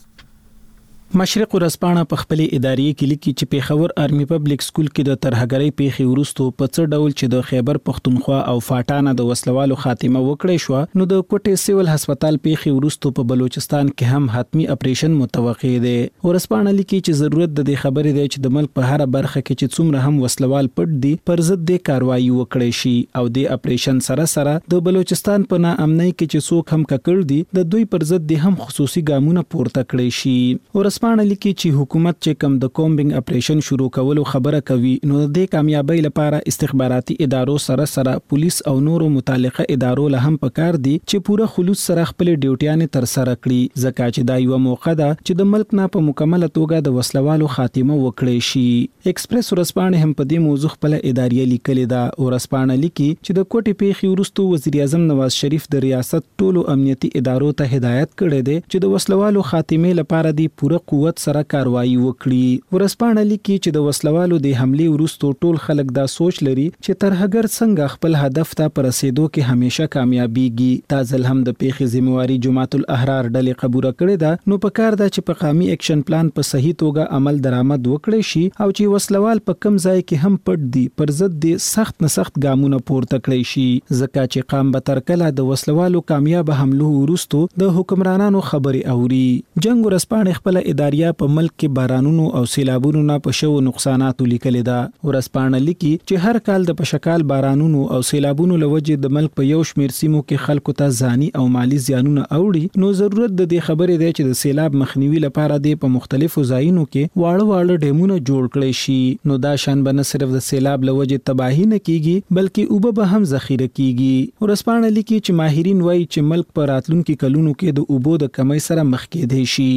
Speaker 3: مشرق ورځپاڼه په خپل ادارې کې لیکي چې پیښور آرمي پبلک سکول کې د ترهګرۍ پیښې وروسته په څه ډول چې د خیبر پختونخوا او فاټانه د وسلوالو خاتمه وکړې شو نو د کوټې سیول هسپتال پیښې وروسته په بلوچستان کې هم حتمی اپریشن متوقع دی. ورځپاڼه لیکي چې ضرورت د دې خبرې دی چې د ملک په هر برخه کې چې څومره هم وسلوال پټ دي پر ضد د کاروایی وکړي شي او د اپریشن سره سره د بلوچستان په ناامنۍ کې چې څوک هم ککړ دي د دوی پر ضد د هم خصوصي ګامونه پورته کړي شي. ورځپاڼه لیکي چې حکومت چې کم د کومبینګ اپریشن شروع کولو خبره کوي نو د کامیابی لپاره استخباراتي ادارو سره سره پولیس او نورو متعلقه ادارو له هم پکار دي چې پوره خلوص سره خپل ډیوټیانې تر سره کړي ځکه چې دا یو موقع ده چې د ملک نه په مکمله توګه د وسلوالو خاتمه وکړي شي. ایکسپریس ورځپاڼه هم په دې موضوع خپل ادارې لیکلې ده. ورځپاڼه لیکي چې د کوټې پیښې وروسته وزیر اعظم نواز شریف د ریاست ټولو امنیتي ادارو ته هدایت کړی دی چې د وسلوالو خاتمه لپاره دی پوره قوت سره کاروایی وکړي. ورځپاڼه لیکي چې د وسلوالو د حمله وروسته ټول خلک دا سوچ لري چې ترهګر څنګه خپل هدف ته پر رسیدو کې همیشه کامیابیږي. تازل هم د پیښې ذمہواری جماعت الاحرار ډلې قبول کړې ده نو په کار ده چې په قومي اکشن پلان په صحیح توګه عمل درآمد وکړي شي او چې وسلوال په کم ځای کې هم پټ دي پر ضد د سخت نه سخت ګامونه پورته کړي شي ځکه چې قام به تر کله د وسلوالو کامیاب حمله وروسته د حکمرانانو خبري اوري. جنگ ورځپاڼه خپل اداریا په ملک کې بارانونو او سیلابونو نه په شو نقصانات لیکل ده. ورځپاڼه لیکي چې هر کال د پشکال بارانونو او سیلابونو لوجې د ملک په یو شمیر سیمو کې خلکو ته ځاني او مالی زیانونه اوړي نو ضرورت د دې خبرې دی چې د سیلاب مخنیوي لپاره د په مختلفو ځایونو کې واړه واړه ډیمونه جوړ کړي شي نو دا شان به نه صرف د سیلاب لوجې تباہی نه کیږي بلکې اوبه به هم ذخیره کیږي. ورځپاڼه لیکي چې ماهرین وایي چې ملک په راتلونکو کلونو کې د اوبو د کمی سره مخ کېدای شي.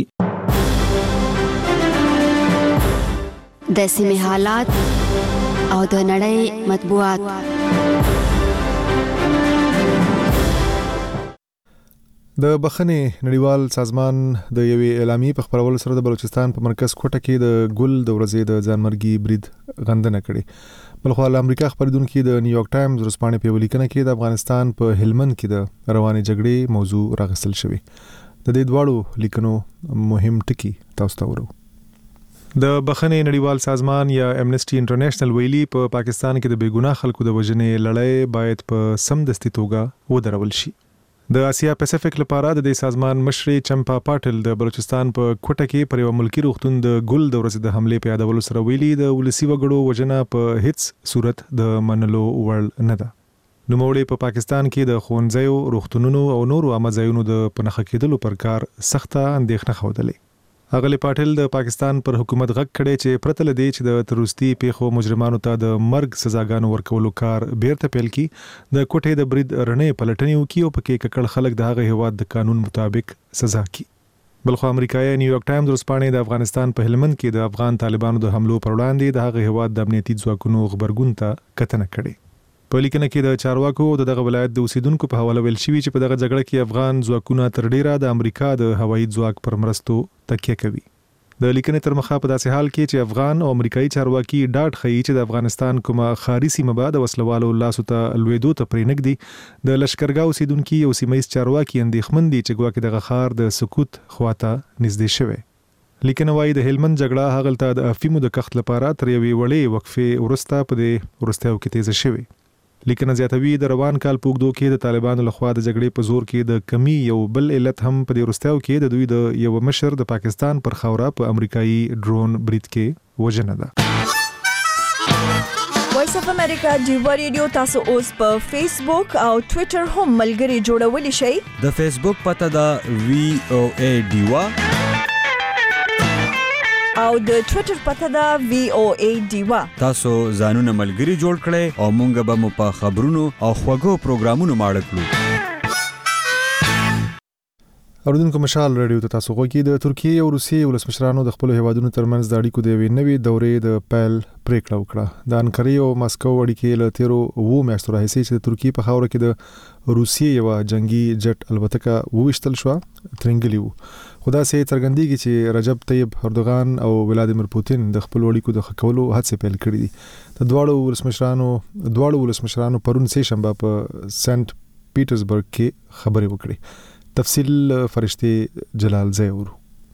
Speaker 10: د سیمې حالات او د نړۍ مطبوعات.
Speaker 1: د بخښنې نړیوال سازمان د یوې اعلامیې په خبرولو سره د بلوچستان په مرکز کوټه کې د ګل د ورځې د ځانمرګي برید غندنه کړې. بلخو د امریکا خبرېدونکو د نیویارک ټایمز ورځپاڼې په ولیکنه کې د افغانستان په هلمند کې د روانې جګړې موضوع راغستل شوی. د دې دواړو لیکنو مهم ټکي تاسو ته ورو. د بخښنې نړیوال سازمان یا امنسټي انټرنیشنل ویلي په پا پاکستان کې د بیګناه خلکو د وژنې لړۍ باید په سمدستي توګه ودرول شي. د آسیا پیسفیک لپاره د دې سازمان مشر چمپا پاتل د بلوچستان په کوټه کې پر یو ملکی روغتون د ګل د ورځې د حمله په یادولو سره ویلي د ولسی وګړو وژنه په هیڅ صورت د منلو وړ نه ده. نوموړي په پا پاکستان کې د خونځایو روغتونونو او نورو عامه ځایونو د پنهخ کېدلو پر کار سخته اندېښنه خوده. اغلی پاتل د پاکستان پر حکومت غږ کړي چې پرته لدی چې د تروریستي پیښو مجرمانو ته د مرګ سزاګانو ورکولو کار بیرته پیل کی د کوټې د برید رڼې پلټنې وکي او پکې ککړ خلک د هغه هواد د قانون مطابق سزا کی. بلخو امریکایي نیویارک ټایمز ورځپاڼې د افغانستان په هلمند کې د افغان طالبانو د حملو پر وړاندې د هغه هواد د امنیتي ځواکونو خبرګون ته کتنه کړې. په لیکنه کې د چارواکو د دغه ولایت د اوسیدونکو په حواله ویل شوی چې په دغه جګړه کې افغان ځواکونه تر ډیره د امریکا د هوایي ځواک پر مرستو تکیه کوي. د لیکنې تر مخه په داسې حال کې چې افغان او امریکایي چارواکي ډاډ ښیي چې د افغانستان کومه خاري سیمه به د وسلوالو لاسو ته لویدو ته پرېنږدي د لشکرګاه اوسیدونکي او سیمایي چارواکي اندېښمن دي چې ګواکې دغه ښار د سکوت خواته نږدې شوی. لیکنه وايي د هلمند جګړه هغلته د افیمو د کښت لپاره تر یوې وړې وقفې وروسته په دې وروستیو کې تیزه شوې. لیکنه زیاتوي د روان کال په اوږدو کې د طالبانو لخوا د جګړې په زور کې د کمی یو بل علت هم په دې وروستیو کې د دوی د یو مشر د پاکستان پر خاوره په امریکایي ډرون برید کې وژنه ده.
Speaker 8: وایس اف امریکا ډیوا ریډیو تاسو اوس په فیسبوک او ټوئیټر هم ملګري جوړولی شئ.
Speaker 13: د فیسبوک پته ده وی او ای ډیوا
Speaker 8: او د ټوئیټر پته ده وی او ای ډیوا.
Speaker 13: تاسو ځانونه ملګري جوړ کړئ او مونږ به مو په خبرونو او خوږو پروګرامونو ماړه کړو.
Speaker 1: اوریدونکو مشال رادیو ته تاسو غوږی د ترکیه او روسیې ولسمشرانو د خپل هیوادونو ترمنځ د اړیکو د یوې نوې دورې د پیل پریکړه وکړه. د انکرې او ماسکو اړیکې له تیرو وو میاشتو راهیسې چې د ترکیه په خاوره کې د روسیې یو جنگي جټ الوتکه وویشتل شو ترنګلی وو. خدا سي څرګندېږي چې رجب طیب اردوغان او ولادیمیر پوتین د خپل اړیکو د خکولو هڅې پیل کړې دي. د دواړو ولسمشرانو دواړو ولسمشرانو پرون سه شنبه په سنت پیټرزبرګ کې خبرې وکړې. تفصیل فرشتي جلال زیور.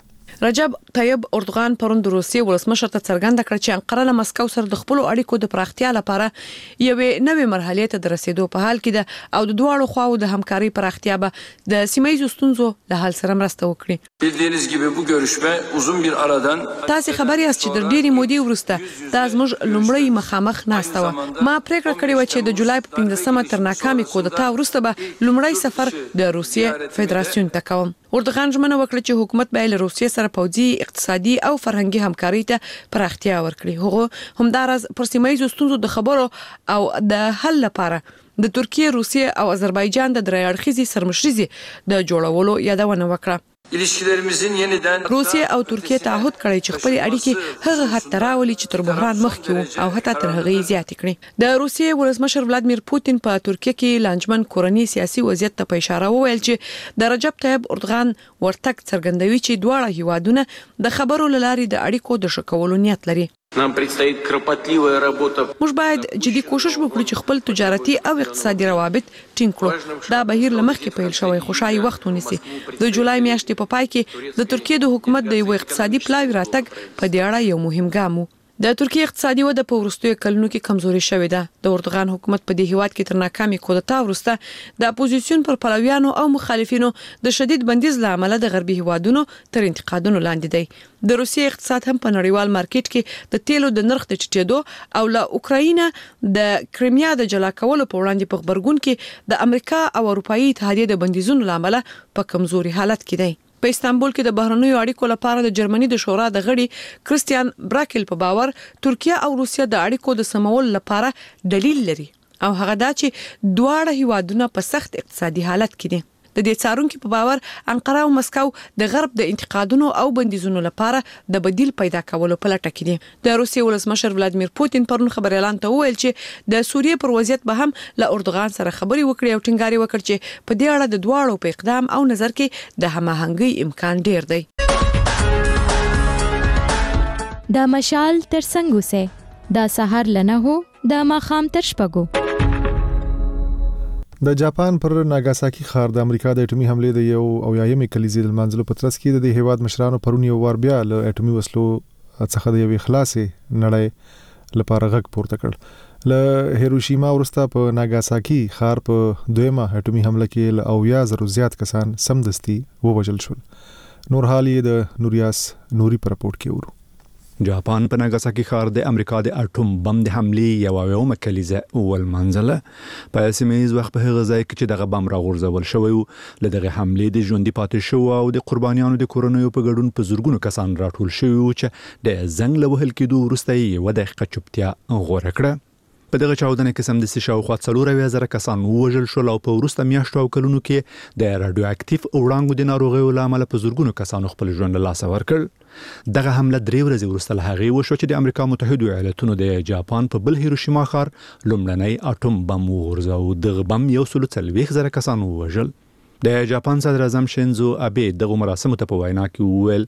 Speaker 14: رجب طیب اردوغان پرون د روسیې ولسمشر ته څرګنده کړ چې انقره له مسکو سره د خپل اړیکو د پراختیا لپاره یوې نوې مرحلې ته د رسیدو په حال کې ده او د دواړو خواو د همکاري پراختیا به د سیمایي ستونزو له حل سره مرسته وکړي.
Speaker 15: Bildiğiniz gibi bu görüşme uzun bir aradan
Speaker 14: تاسو خبري یاست چې د ډېری مودې وروسته دا زموږ لومړی مخامخ ناسته و. ما پریکړه کړې و چې د جولای په پنځمه تر ناکامي کودتا وروسته به لومړی سفر د روسیې فدراسیون ته کوم. اردوغان ژمنه وکړه چې حکومت به له روسیې سره پوځي، اقتصادي او فرهنګي همکاري ته پراختیا ورکړي. هغه همدارز پر سیمایي ستونزو د خبرو او د حل لپاره د ترکیه، روسیې او آذربایجان د درې اړخیزي سرمشريزي د جوړولو یادونه وکړه.
Speaker 15: İlişkilerimizin yeniden
Speaker 14: روسیه او ترکیه تعهد کړی چې خپل اړیکې هغه حد تراولي چې تر بحران مخکې وو او حتی تر هغه زیات کړي. د روسیې ولسمشر ولادیمیر پوتین په ترکیه کې لانجمن کورنی سیاسي وضعیت ته په اشاره وویل چې د رجب طیب اردوغان ورتګ څرګندوي چې دواړه هیوادونه د خبرو لاري د اړیکو د شکولو نیت لري.
Speaker 15: Нам предстоит кропотливая работа.
Speaker 14: موږ باید جدي کوشش وکړو چې خپل تجارتي او اقتصادي روابط ټینګ کړو. دا بهیر لمخکې پیل شوی خو شای وخت ونیسي. د جولای میاشتې په پای کې د ترکیه د حکومت د یو اقتصادي پلاوی راتګ په دې اړه یو مهم ګام و. د ترکیه اقتصادي وده په وروستیو کلونو کې کمزوري شوې ده. د اردوغان حکومت په دې هیواد کې تر ناکامي کودتا وروسته د اپوزیسیون پر پلویانو او مخالفینو د شدید بندیز له امله د غربي هیوادونو تر انتقادونو لاندې دی. د روسیې اقتصاد هم په نړیوال مارکیټ کې د تیلو د نرخ د ټیټېدو او له اوکراینه د کریمیا د جلا کولو په وړاندې په خبرګون کې د امریکا او اروپאי اتحادیې د بندیزونو له امله په کمزوري حالت کې دی. په استانبول کې د بهرنیو اړیکو لپاره د جرمني د شورا د غړي کریستیان براکل په باور ترکیه او روسیه د اړیکو د سمول لپاره دلیل لري او هغه دا چې دواړه هیوادونه په سخت اقتصادي حالت کې دي. د دې څارونکو په باور انقره او مسکو د غرب د انتقادونو او بندیزونو لپاره د بدیل پیدا کولو په لټه کې دي. د روسیې ولسمشر ولادیمیر پوتین پرون خبر اعلان ته وویل چې د سوریې پر وضعیت به هم له اردوغان سره خبرې وکړي او ټینګار وکړي چې په دې اړه د دواړو په اقدام او نظر کې د هماهنګۍ امکان ډیر دی.
Speaker 12: دا مشال تر څنګه سه دا سحر لنه هو دا ماخام تر شپږو.
Speaker 1: د جاپان پر ناګاساکي ښار د امریکا د اټومي حمله د یو او یایمې کلیزې د منځلو په ترڅ کې د هیواد مشرانو پرون یو وار بیا له اټومي وسلو څخه د یوې خلاصې نړۍ لپاره غږ پورته کړ. له هیروشیما ورسته په ناګاساکي ښار په دویمه اټومي حمله کې له اویا زرو زیات کسان سمدستي ووژل شول. نور حال یې د نوریاس نوري پر راپورټ کې ورو.
Speaker 4: جاپان په ناګاساکي ښار د امریکا د اټوم بم د حملې یو اویومه کلیزه ولمنځله. په سیمه وخت په هغه ځای کې چې دغه بم راغورځول شوی و له دغه حملې د ژوندۍ پاتې شو او د قربانیانو د کورنیو په ګډون په زورګونو کسان راټول شوی و چې د زنګ له وهل کېدو وروسته یې یو دقیقه چوپتیا غوره کړه. په دغه چاودنه کې سمدستي شاوخوا څلور اویا زره کسان ووژل شول او په وروسته میاشتو او کلونو کې د راډیو اکټیو وړانګو د ناروغیو له امله په زورګونو کسانو خپل ژوند له لاسه ورکړ. دغه حمله درې ورځې وروسته له هغې وشوه چې د امریکا متحده ایالاتونو د جاپان په بل هیروشیما ښار لومړنی اټوم بم وغورځاوه. دغه بم یو سل څلوېښت زره کسان ووژل. د جاپان صدر اعظم شینزو ابه دغه مراسمو ته په وینا کې وویل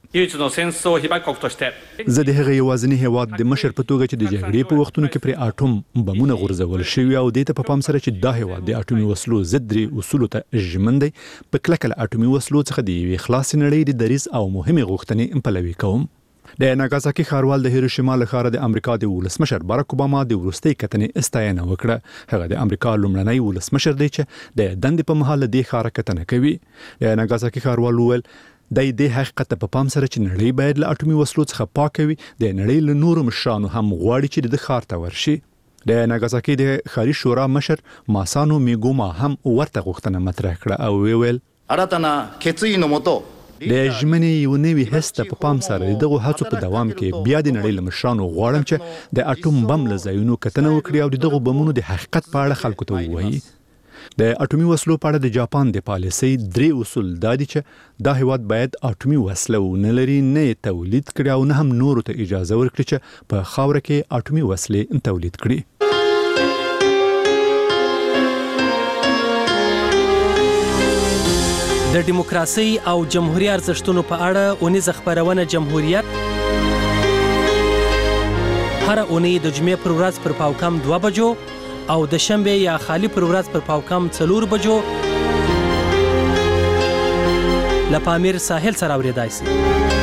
Speaker 4: زه د هغه یوازینی هیواد د مشر په توګه چې د جګړې په وختونو کې پر اټوم بمونه غورځول شوي او د ته په پام سره چې دا هیواد د اټومي وسلو ضد درې اصولو ته ژمن دی په کلکه له اټومي وسلو څخه د یوې خلاصې نړۍ د دریځ او مهمې غوښتنې پلوي کوم. د ناګاساکي ښاروال د هیروشیما له ښاره د امریکا د ولسمشر باراک اوباما د وروستۍ کتنې استاینه وکړه. هغه د امریکا لومړنی ولسمشر دی چې د دندې په مهال د ښاره کتنه کوي. د ناګاساکي ښاروال وویل د دې حقیقت په پام سره چې نړۍ باید له اټومي وسلو څخه پاک وي د نړۍ له نورو مشرانو هم غواړي چې د ښار ته ورشي. د ناګاساکي د ښاري شورا مشر ماسانو میګوما هم ورته غوښتنه مطرح کړه او ویل
Speaker 9: 新たな決意のもと
Speaker 4: د ژمنې یو نوي هسته په پام سره دغه هڅو په دوام کې بیا د نړۍ له مشرانو غواړم چې د اټوم بم له ځایونو کتنه وکړي او دغه بمونو د حقیقت په اړه خلکو ته ووایي. د اټومي وسلو په اړه د جاپان د پالیسۍ درې اصول دا دي چې دا هیواد باید اټومي وسله ونه لري، نه یې تولید کړي او نه هم نورو ته اجازه ورکړي چې په خاوره کې اټومي وسلې تولید کړي.
Speaker 18: د دیموکراسي او جمهوریت ارزښتونو په اړه اونیزه خبرونه جمهوریت هر اونۍ د جمعې پر ورځ پر پاوکم دوه بجو او د شنبه یا خالی پر ورځ پر پاوکم څلور بجو له پامیر ساحل سره اوریدای شي.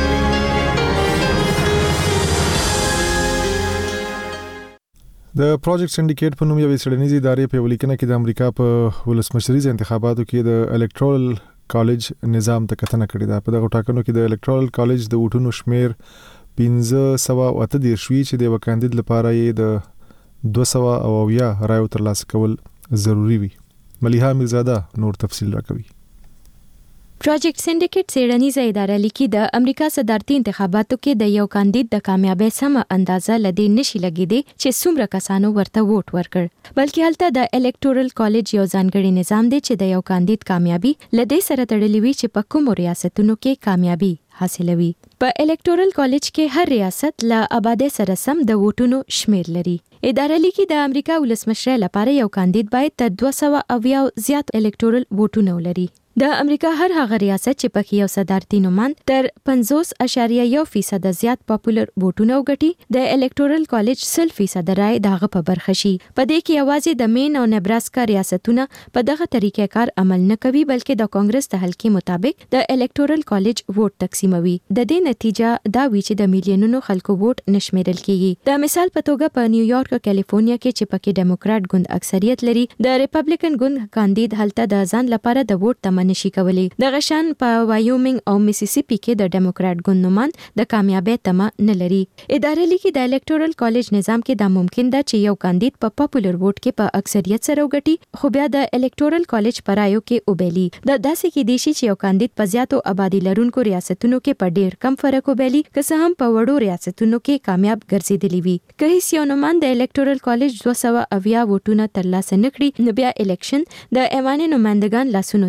Speaker 1: د پروجیکټ سنډیکیټ په نوم یوې څېړنیزې ادارې په یوه لیکنه کې د امریکا په ولسمشریزو انتخاباتو کې د الکټرال کالج نظام ته کتنه کړې ده. په دغه ټاکنو کې د الکټرال کالج د ووټونو شمیر پنځه سوه او اته دېرش وي چې د یوه کاندید لپاره یې د دوه سوه او اویا رایو ترلاسه کول ضروري وي. ملیحه میرزاده نور تفصیل راکوي.
Speaker 12: پروجیکټ سنډیکیټ څېړنیزه اداره لیکي د امریکا صدارتي انتخاباتو کې د یو کاندید د کامیابی سمه اندازه لدی نشي لګیدي چې څومره کسانو ورته ووټ ورکړ، بلکې هلته د الکټورل کالج یو ځانګړی نظام دی چې د یو کاندید کامیابی لدی سره تړلې وي چې په کومو ریاستونو کې کامیابی حاصلوي. په الکټورل کالج کې هر ریاست له آبادی سره سم د ووټونو شمیر لري. اداره لیکي د امریکا ولسمشر لپاره یو کاندید باید تر دوه سوه اویا زیات الکټورل ووټونه ولري. د امریکا هر هغه ریاست چې پکې یو صدارتي نوماند تر پنځوس اعشاریه یو فیصد زیات پاپولر ووټونه وګټي، د الکټورل کالج سل فیصد رای دغه په برخه شي. په دې کې یوازې د مین او نبراسکا ریاستونه په دغه طریقې کار عمل نه کوي، بلکې د کانګرس د حلقې مطابق د الکټورل کالج ووټ تقسیموي. د دې نتیجه دا وی چې د میلیونونو خلکو ووټ نشمیرل کیږي. د مثال په توګه په نیویارک او کالیفورنیا کې چې پکې ډیموکرات ګوند اکثریت لري، د ریپبلیکن ګوند کاندید هلته د ځان لپاره د ووټ تمه نشي کولی. د غشن په وایومینګ او میسیسیپي کې د ډیموکرات ګوند نوماند د کامیابی تمه نه لري. اداره لیکي د الکټورل کالج نظام کې دا ممکن ده چې یو کاندید په پاپولر ووټ کې په اکثریت سره وګټي، خو بیا د الکټورل کالج پرایو کې وبېلي. د داسې کې دی چې یو کاندید په زیاتو آبادی لرونکو ریاستونو کې په ډیر کم فرق وبېلي، که څه هم په وړو ریاستونو کې کامیاب ګرځېدلی وي. که هیڅ یو نوماند د الکټورل کالج دوه سوه اویا ووټونه ترلاسه نه کړي، نو بیا الیکشن د ایواني نمائندگان لاسونو ته ورشي.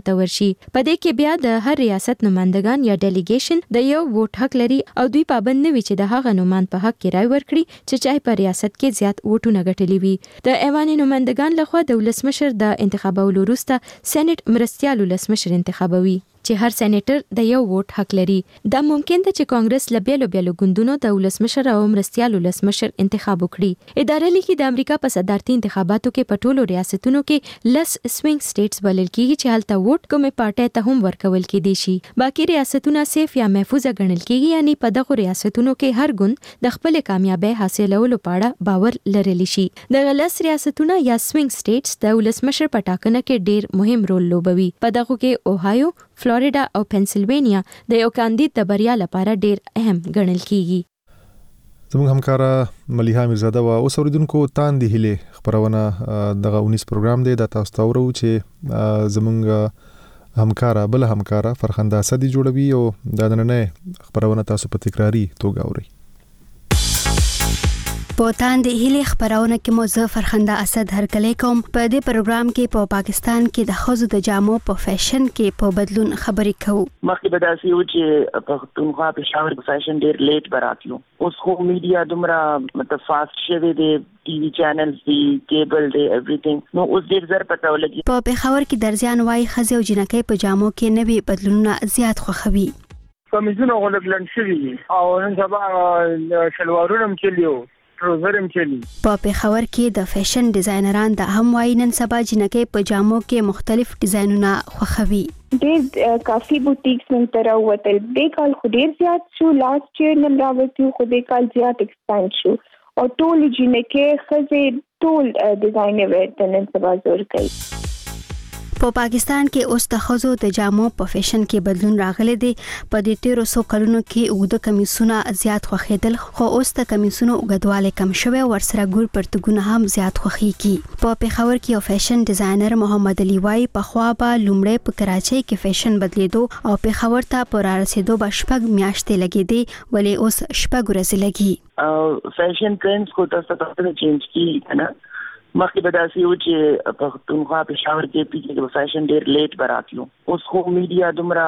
Speaker 12: په دې کې بیا د هر ریاست نمائندگان یا ډیلیګیشن د یو ووټ حق لري او دوی پابند نه وي چې د هغه نمائند په حق کې رائے ورکړي چې چای په ریاست کې زیات ووټونه ګټلي وي. د ایوان نمائندگان لخوا د ولسمشر د انتخابولو وروسته سېنات مرستیال ولسمشر انتخابوي چې هر سېنیټر د یو ووټ حق لري. دا ممکن ده چې کانګرس له بیلو بیلو ګوندونو د ولسمشر او مرستیال ولسمشر انتخاب وکړي. اداره لیکي د امریکا په صدارتي انتخاباتو کې په ټولو ریاستونو کې لس سوینګ سټیټس بلل کیږي چې هلته ووټ کومې پارټۍ ته هم ورکول کېدی شي. باقي ریاستونه سیف یا محفوظه ګڼل کیږي، یعنی په دغه ریاستونو کې هر ګوند د خپل کامیابی حاصلولو په اړه باور لرلی شي. د لس ریاستونه یا سوینګ سټیټس د ولسمشر په ټاکنه کې ډیر مهم رول لوبوي. په دغه کې اوهایو، فلوریډا او پنسلوانیا د یو کاندید د بریا لپاره ډیر اهم ګڼل کیږي.
Speaker 1: زموږ همکارا ملیحه میرزاده وا اوس اوریدونکو تاندې هله خبرونه دغه اونیس پروګرام دی د تاسو ته ورو چې زموږ همکارا بل همکارا فرخنده اسدی جوړوي او دا نننې خبرونه تاسو په تکراری توګه اورئ.
Speaker 10: په تاندې هله خبرونه کې مو زه فرخنده اسد هرکلی کوم. په دې پروګرام کې په پا پاکستان کې د ښځو د جامو په فیشن کې په بدلون خبرې کوو.
Speaker 11: مخکې به داسې و چې پښتونخوا پېښور په فیشن ډېر لیټ به راتلو. اوس خو میډیا دومره مطلب فاسټ شوی دی، ټي وي چینلز دی، کیبل دی، ایوریثینګ. نو اوس ډېر زر پته ولګي.
Speaker 10: په پېښور کې درزیان وايي ښځې او جنکۍ په جامو کې نوي بدلونونه زیات خوښوي.
Speaker 16: کمیزونه غوړ بلند شوي او نن سبا شلوارونه هم چلیو
Speaker 10: په پېښور کې د فیشن ډیزاینران د هم وايي نن سبا جنکۍ په جامو کې مختلف ډیزاینونه خوښوي.
Speaker 19: ډېر کافي بوټیکس من تر وتل دې کال خو ډېر زیات شو، لاست ایئر نن راوځي خو دې کال زیات ایکسپاند شو او ټول جنکۍ خزه ټول ډیزاینر ورته نن سبا زور کوي.
Speaker 10: په پاکستان کې اوس د ښځو د جامو په فیشن کې بدلون راغلی دی. په دې تیرو څو کلونو کې اوږده کمیسونه زیات خوښېدل، خو اوس د کمیسونو اوږدوالی کم شوی، ورسره ګور پرتګونه هم زیات خوښېږي. په پېښور کې یو فیشن ډیزاینر محمد علي وایي پخوا به لومړی په کراچۍ کې فیشن بدلیدو او پېښور ته په رارسېدو به شپږ میاشتې لګېدې، ولې اوس شپږ ورځې لګي.
Speaker 11: فیشن ټرینډز کو تاسو ته چینج کیږي نه. مخکې به داسې و چې پښتونخوا پېښور کې پی کې د فیشن ډېر لیټ به راتلو. اوس خو میډیا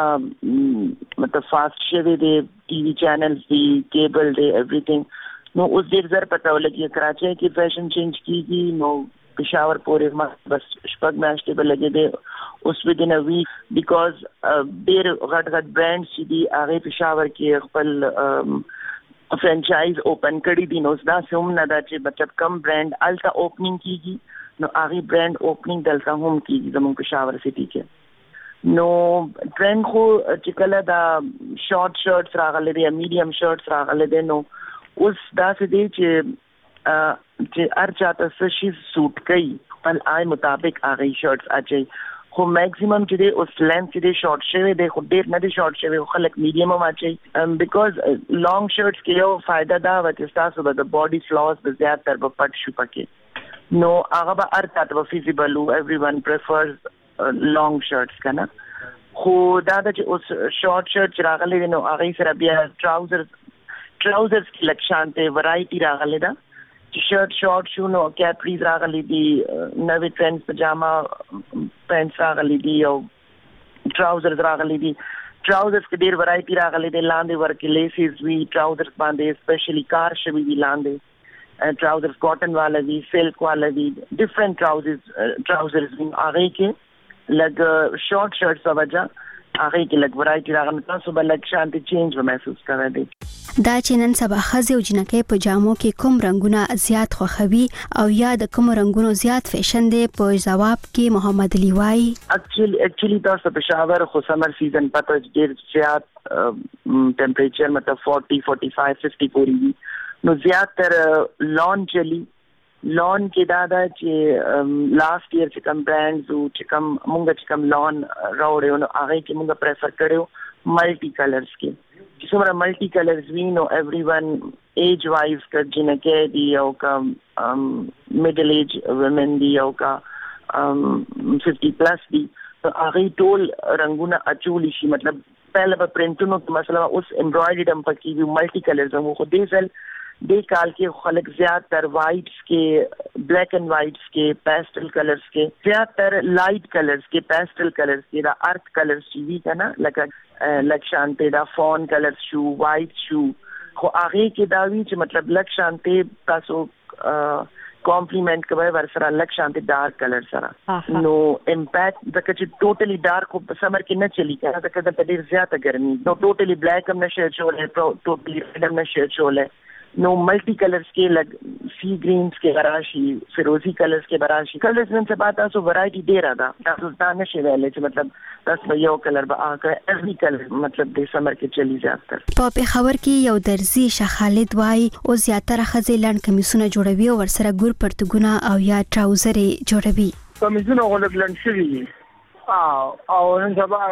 Speaker 11: دومره مطلب فاسټ شوی دی، ټي وي چینلز دی، کیبل دی، ایوریثینګ. نو اوس ډېر زر پته ولګي کراچۍ کې فیشن چینج کیږي، نو پېښور پورې بس شپږ میاشتې به لګېدې. اوس ودین ا ویک بیکاز ډېر غټ غټ برانډز چې دي هغې پېښور کې خپل فرانچایز اوپن کړی دي. نو دا هم نه دا چې مطلب کم برانډ الته اوپننګ کیږي، نو هغه برانډ اوپننګ دلته هم کیږي زموږ پېښور سټي کې. نو ټرند خو چې کله دا شارټ شرټس راغلي دي، میډیم شرټس راغلي دي، نو اوس دا څه دی چې چې هر چاته څه شي سوټ کوي خپل آی مطابق هغه شرټس اچي. خو میکسیمم چې دی اوس لینث چې دی شارټ شوی دی، خو ډېر نه دی شارټ شوی، خو خلک میډیم هم اچي. بیکاز لانګ شرټس کې یو فایده دا وه چې ستاسو به د باډي فلاز به زیاتر به پټ شو پکې، نو هغه به هر چاته به فیزیبل و. ایوری ون پریفرز لانګ شرټس که نه. خو دا ده چې اوس شارټ شرټ چې راغلی دی نو هغې سره بیا ټراوزرز ټراوزرز کې لږ شانتې ورایټي راغلی ده. چې شرټ شارټ شو نو کیپریز راغلی دي، نوې ټرینډز پجاما پینټس راغلی دي او ټراوزرز راغلی دي. ټراوزرز کې ډېر ورایټي راغلی دی، لاندې ورکې لیسز وي ټراوزرز باندې، اسپیشلی کار شوي وي لاندې ټراوزرز، کاټن والا وي، سلک والا وي، ډفرنٹ ټراوزرز ټراوزرز وي. هغې کې لږ شارټ شرټس په وجه هغې کې لږ ورایټي راغلی، تاسو به لږ شانتې چینج به محسوس کوی دی.
Speaker 10: دا چې نن سبا ښځې او جنکۍ په جامو کې کوم رنګونه زیات خوښوي او یا د کومو رنګونو زیات فیشن دی، په جواب کې محمد علي وایي
Speaker 11: اکچولی اکچولی تاسو پېښور خو سمر سیزن پته ډېر زیات ټمپریچر مطلب فورټي فورټي فایو ففټي پورې وي، نو زیاتر لان چلی. لان کې دا ده چې لاست ایئر چې کوم برانډز وو چې کوم مونږ چې کوم لان راوړی نو هغې کې مونږ پریفر کړی ملټي کلرز کې. چې څومره ملټي کلرز وي نو ایوری ون ایج وایز که جنکۍ دي او که میډل ایج ویمن دي او که ففټي پلس دي، نو هغې ټول رنګونه اچولی شي. مطلب پهله به پرنټونو کې مثلا اوس امبرایډرډ هم پکې وي، ملټي کلرز هم، خو دې ځل دې کال کې خلک زیات تر وایټس کې بلیک اینڈ وایټس کې پیسټل کلرز کې زیات تر لایټ کلرز کې پیسټل کلرز کې دا ارت کلرز چې وی کنه لکه لک شانته دا فون کلرز شو وایټ شو خو هغه کې دا وی چې مطلب لک شانته تاسو کمپلیمنٹ کوي ورسره لک شانته ډارک کلر سره نو امپیکټ د چې ټوټلی ډارک په سمر کې نه چلی کنه دا کده ډیر زیاته ګرمي نو ټوټلی بلیک هم نشه چولې ټوټلی ریډ هم نشه چولې نو ملټي کلرز کې لګ سی گرینز کې براشي فیروزي کلرز کې براشي کلرز نن څه پاتہ سو ورایټي ډیر ده تاسو دا نشي ویلې چې مطلب تاسو یو کلر به آکه اېوری کلر مطلب د سمر کې چلی زیاتر
Speaker 10: په پیښور کې یو درزي شاه خالد وای او زیاتره خزې لاند کمیسونه جوړوي او ورسره ګور پرتګونه او یا ټراوزرې جوړوي
Speaker 16: کمیسونه غوړ لاند شوی او نن سبا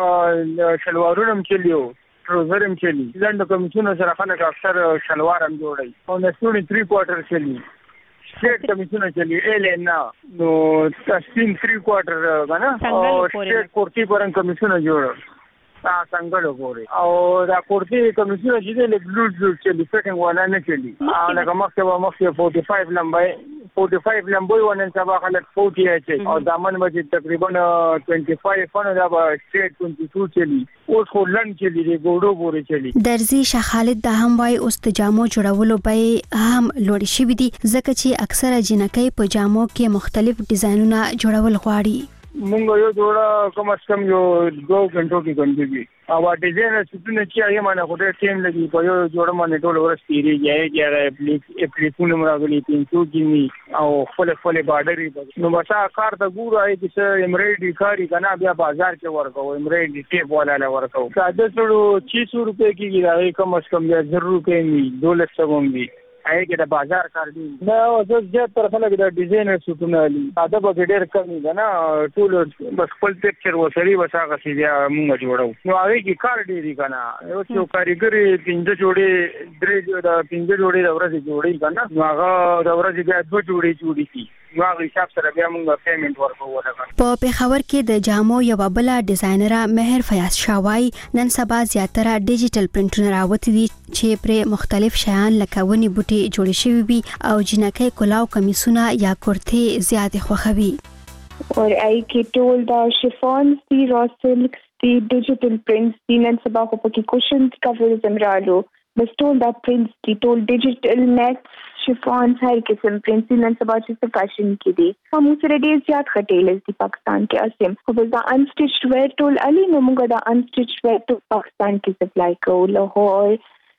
Speaker 16: شلوارونه هم چلیو ټروزر هم چلی لاند کمیسونه سره خلک اکثر شلوار هم جوړي او نسونی تھری کوارټر چلی سټریټ کمیسونه چلی ال ان نو سپین تھری کوارټر غنا او سټریټ کورتی پرن کمیسونه جوړ تا څنګه وګوري او دا کورتی کمیسونه چې له بلوز چلی فټینګ ونه نه چلی او لکه مخکې مخکې فورټي فایو لمبای فورټي فایو لمبوي ونن سبا خلک فورټي اچي او دامن به تقریبا ټوئنټي فایو فن دا به سټریټ ټوئنټي ټو چلی اوس خو لن چلی دی ګوډو پورې چلی
Speaker 10: درزي شاه خالد د هم وای اوس د جامو جوړولو به هم لوړ شي دي ځکه چې اکثره جنکۍ په جامو کې مختلف ډیزاینونه جوړول غواړي
Speaker 16: مونږ یو جوړه کوم اس کم یو دوه غنټو کې ګندګي او ډیزاین ستونه چې یې مانه خو ډېر ټیم لګي په یو جوړه باندې ټول ورس تیری یې یې اپلیک اپلیکونه مرغلي پینټو کینی او خپل خپل بارډري نو مسا کار د ګورو اې چې امریډي کاری کنه بیا بازار کې ورکو امریډي ټیپ والا له ورکو ساده څلو چھه سو روپے کې راځي کم اس کم یا زر روپے می دولت سوم دی اې کې د بازار کار دی دا اوس زیات پر خلک د ډیزاینر سټونه لري ساده به ډېر کم دی نه ټول بس خپل پکچر وسري وساغه سي بیا موږ جوړو نو هغه کې کار دی کنه یو څو کاریګری پنځه جوړې درې د پنځه جوړې د ورځې جوړې کنه نو هغه د ورځې بیا دوه جوړې جوړې کی نو هغه حساب سره بیا موږ پیمنٹ ورکوو ورکړو
Speaker 10: په پیښور کې د جامو یو بل ډیزاینر مهر فیاض شاوای نن سبا زیاتره ډیجیټل پرنټونه راوتی دي چې پر مختلف شیان لکه ونی بوټي جوړ شوی وي او جنکۍ کلاو کمیسونه یا کورته زیات خوخوي
Speaker 19: اور ای کې ټول دا شفون دی را سلک دی ډیجیټل پرنټس دی نن سبا خو پکې کوشنز کورز امرالو بس ټول دا پرنټس دی ټول ډیجیټل نیک شفون هر قسم پرنټس نن سبا چې فیشن کې دي هم سره ډیر زیات خټیلز دی پاکستان کې اسیم خو بس دا انسټیچ ویر ټول علی نو موږ دا انسټیچ ویر ټول پاکستان کې سپلای کوو لاهور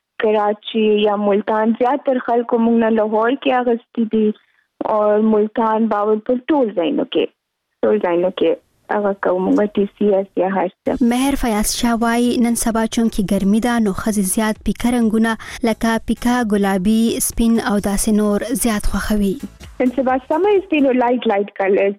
Speaker 19: کراچی یا ملتان زیاتر خلکو موږ نه لاهور کې اغستی دي او ملتان باورپور ټول ځایونو کې ټول ځایونو کې هغه کومه ټي سي اس یا هر څه
Speaker 10: مهر فیاض شاوای نن سبا چونکی ګرمي ده نو خزي زیات پیکا رنگونه لکه پیکا ګلابي سپین او داسې نور زیات خوخوي
Speaker 19: نن سبا سمر سپین او لایټ لایټ کلرز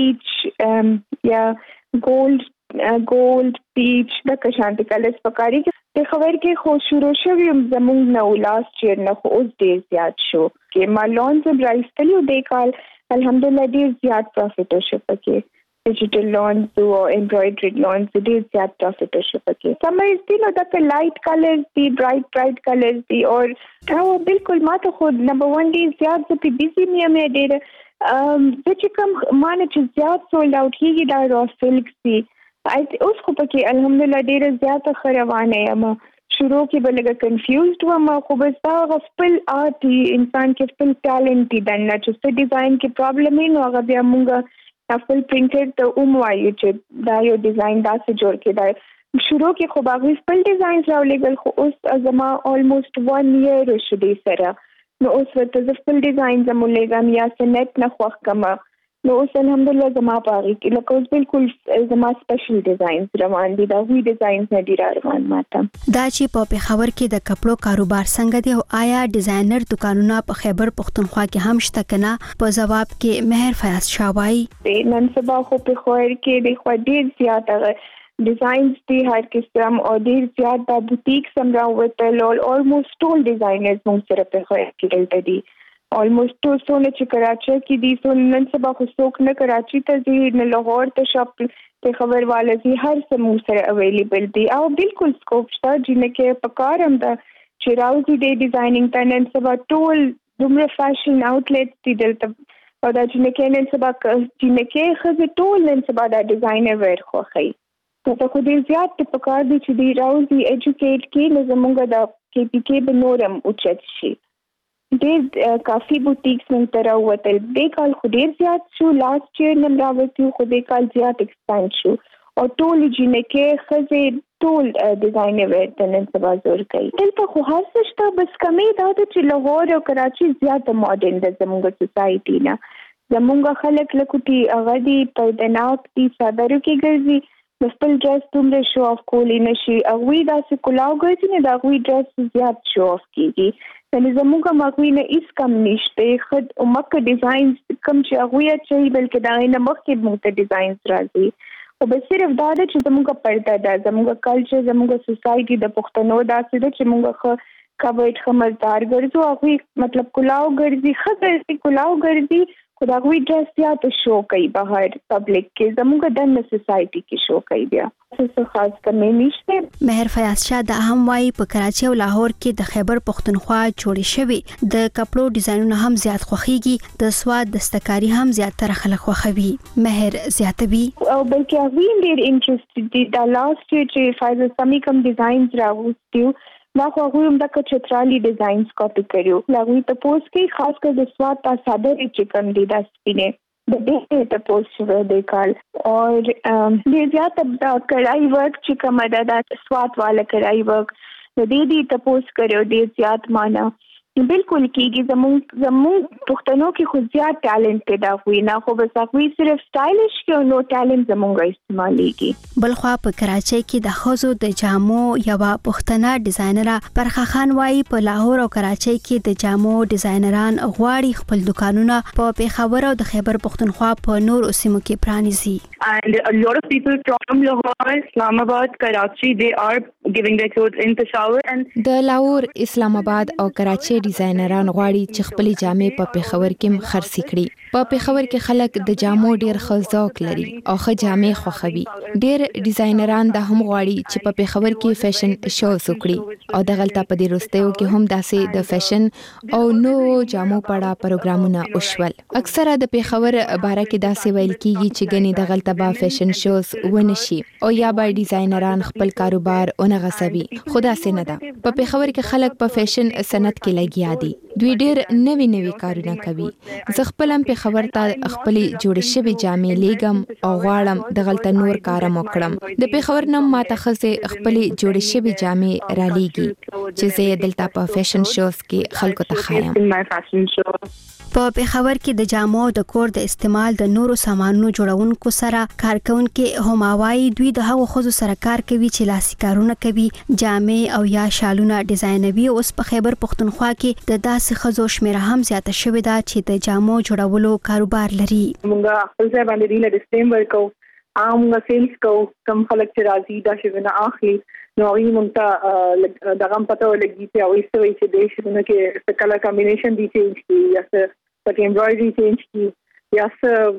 Speaker 19: پیچ یا ګولډ ګولډ پیچ د کشانتي کلرز پکاري د خبر کې خو شروع شوی زمونږ نو لاست چیر نه خو اوس ډیر زیات شو کې مالون زم راځتلیو د کال الحمدلله ډیر زیات پروفیټ شو پکې ډیجیټل لونز او امبرايډري لونز ډیر زیات پروفیټ شو پکې سمر سپین او د لایټ کلرز دی برایټ برایټ کلرز دی او او بالکل ماته خو نمبر ون دی زیات په بیزی مې مې ډیر ام چې کوم مانه چې زیات سولډ اوټ کیږي دا را سلک دی اوس خو پکې الحمدلله ډیره زیاته خروانه یم شروع کې به لږه کنفیوزډ وم خو بس دا خپل آرت انسان کې خپل ټالنت دی دنه چې څه ډیزاین کې پرابلم نه هغه بیا موږ خپل پرینټر ته اوم وایو چې دا یو ډیزاین داسې جوړ کړي شروع کې خو باغ خپل ډیزاین راولېګل خو اوس زما অলموست ون ایئر شو دی سره نو اوس ورته خپل ډیزاین زمولېګم یا سنت نه خوښ کما نو اوس الحمدلله زما پاره کې لکه اوس بالکل زما سپیشل ډیزاینز روان دي دا وی ډیزاینز نه دي روان ماته
Speaker 10: دا چې په پیښور کې د کپړو کاروبار څنګه دی او آیا ډیزاینر دکانونه په خیبر پښتونخوا کې هم شته کنه په جواب کې مهر فیاض شاوای
Speaker 19: نن سبا خو پیښور کې د خو ډیر زیات ډیزاینز دي هر قسم او ډیر زیات د بوتیک سم راوته لول অলموست ټول ډیزاینرز موږ سره پیښور کې دلته دي almost تو سونه چې کراچي کې دي سو نن سبا خو څوک نه کراچي ته ځي نه لاهور ته شاپ ته خبر والا دي هر څه مو سره اویلیبل دي او بالکل سکوپ شته چې نه کې پکارم دا چې راوځي د ډیزاینینګ ته نن سبا ټول دومره فیشن آوټلیټس دي دلته او دا چې نه نن سبا چې نه کې خزه ټول نن سبا دا ډیزاینر ویر خوخی ته خو دې زیات په کار دي چې دی راوځي ایجوکیټ کې نه زمونږ دا کې پی کې بنورم اوچت شي ډېر کافي بوتیکس من تر وتل دې کال خو ډېر زیات شو لاست ایئر نن راوځي خو دې کال زیات ایکسپاند شو او ټول جنې کې خزه ټول ډیزاینر ویر ته نن سبا زور کوي دلته خو هر څه شته بس کمې دا چې لاهور او کراچي زیات ماډرن د زموږ سوسایټي نه زموږ خلک لکوټي هغه دي پردناک دي صدرو کې ګرځي د خپل ډریس دومره شو آف کولی نشي هغوی داسې کلاو ګرځي نه د هغوی ډریس زیات شو آف کېږي یعنې زموږ هم هغوی نه هېڅ کم نشته ښه مکه ډیزاینز کوم چې هغوی اچوي بلکې د هغې نه مخکې موږ ته ډیزاینز راځي خو بس صرف دا ده چې زموږ پرده ده زموږ کلچر زموږ سوسایټي د پښتنو داسې ده چې موږ ښه کورډ ښه مزدار ګرځو هغوی مطلب کلاو ګرځي ښه ګرځي کلاو ګرځي خو د هغوی ډریس زیات شو کوي بهر پبلک کې زموږ دننه سوسایټي کې شو کوي بیا څه خاص کمې نشته
Speaker 10: مهر فیاض شاه د هم وايي په کراچي او لاهور کې د خیبر پښتونخوا جوړې شوی د کپړو ډیزاینونه هم زیات خوخيږي د سواد دستکاری هم زیات تر خلک خوخوي مهر زیاتوي
Speaker 19: او بلکې هغوی ډېر انټرېسټډ دي دا لاست ایئر چې فایزل سمي کوم ډیزاینز راوستیو دا خو هغوی هم دغه چترالي ډیزاینز کاپي کړیو هغوی تپوس کوي خاص کر د سواد تا صادر چې کوم دي دا سپینې د دې تپوس شوی دی کال اور ډېر زیات د کړای ورک چې کوم ده د سواد والا کړای ورک د دې دې تپوس کړو ډېر زیات معنا بالکل کېږي زموږ زموږ پښتنو کې خو زیات ټالنټ دا وي نه خو بس هغوی صرف سټایلش کې او نو ټالنټ زموږ استعمالېږي
Speaker 10: بلخوا په کراچۍ کې د ښځو د جامو یوه پښتنه ډیزاینره برخه خان وايي په لاهور او کراچۍ کې د جامو ډیزاینران غواړي خپل دکانونه په پېښور او د خیبر پښتونخوا په نورو سیمو کې پرانیزي
Speaker 5: and a lot of people from Lahore, Islamabad, Karachi, they are giving their clothes in Peshawar and
Speaker 12: د لاهور اسلام آباد او کراچۍ ډیزاینران غواړي چې خپل جامې په پېښور کې خرڅ کړي په پېښور کې خلک د جامو ډیر ښه ذوق لري او ښه جامې خوښوي ډیر ډیزاینران دا هم غواړي چې په پېښور کې فیشن شوز وکړي او د غلطه په دې وروستیو کې هم داسې د فیشن او نو جامو پړه پروګرامونه وشول اکثره د پېښور باره کې داسې ویل کیږي چې ګنې د غلطه با فیشن شوز ونشي او یا به ډیزاینران خپل کاروبار اونغسوي خدا سي نه ده په پېښور کې خلک په فیشن صنعت کې لګیا دي دوی ډیر نوي نوي کارونه کوي زه خپل هم پېښور ته خپل جوړې شوی جامې لېګم او غواړم د غلطه نور کارم وکړم د پېښور نم ماته خزه خپل جوړې شوی جامې را لېږي چې زه دلته په فیشن شوز کې خلکو ته خایم
Speaker 10: په پېښور کې د جامو د کور د استعمال د نورو سامانونو جوړونکو سره کارکونکو هماوي دوی د هغو خزو سره کار کوي چې لاسي کارونه کوي جامې او یا شالونه ډیزاینوي اوس په خیبر پښتونخوا کې د داسې خزو شمېر هم زیاته شوې ده چې د جامو جوړولو کاروبار لري
Speaker 5: موږ خپل ځای باندې ډیل ډیسپلیم ورکو عام سیلز کو کم خلک چې راځي دا شونه اخلي نو وی مونږ د غم پته ولګي چې او ایستوي چې د شونه کې څه کلر کمبینیشن دي چینج کی یا څه پکې امبرايډري چینج کی یا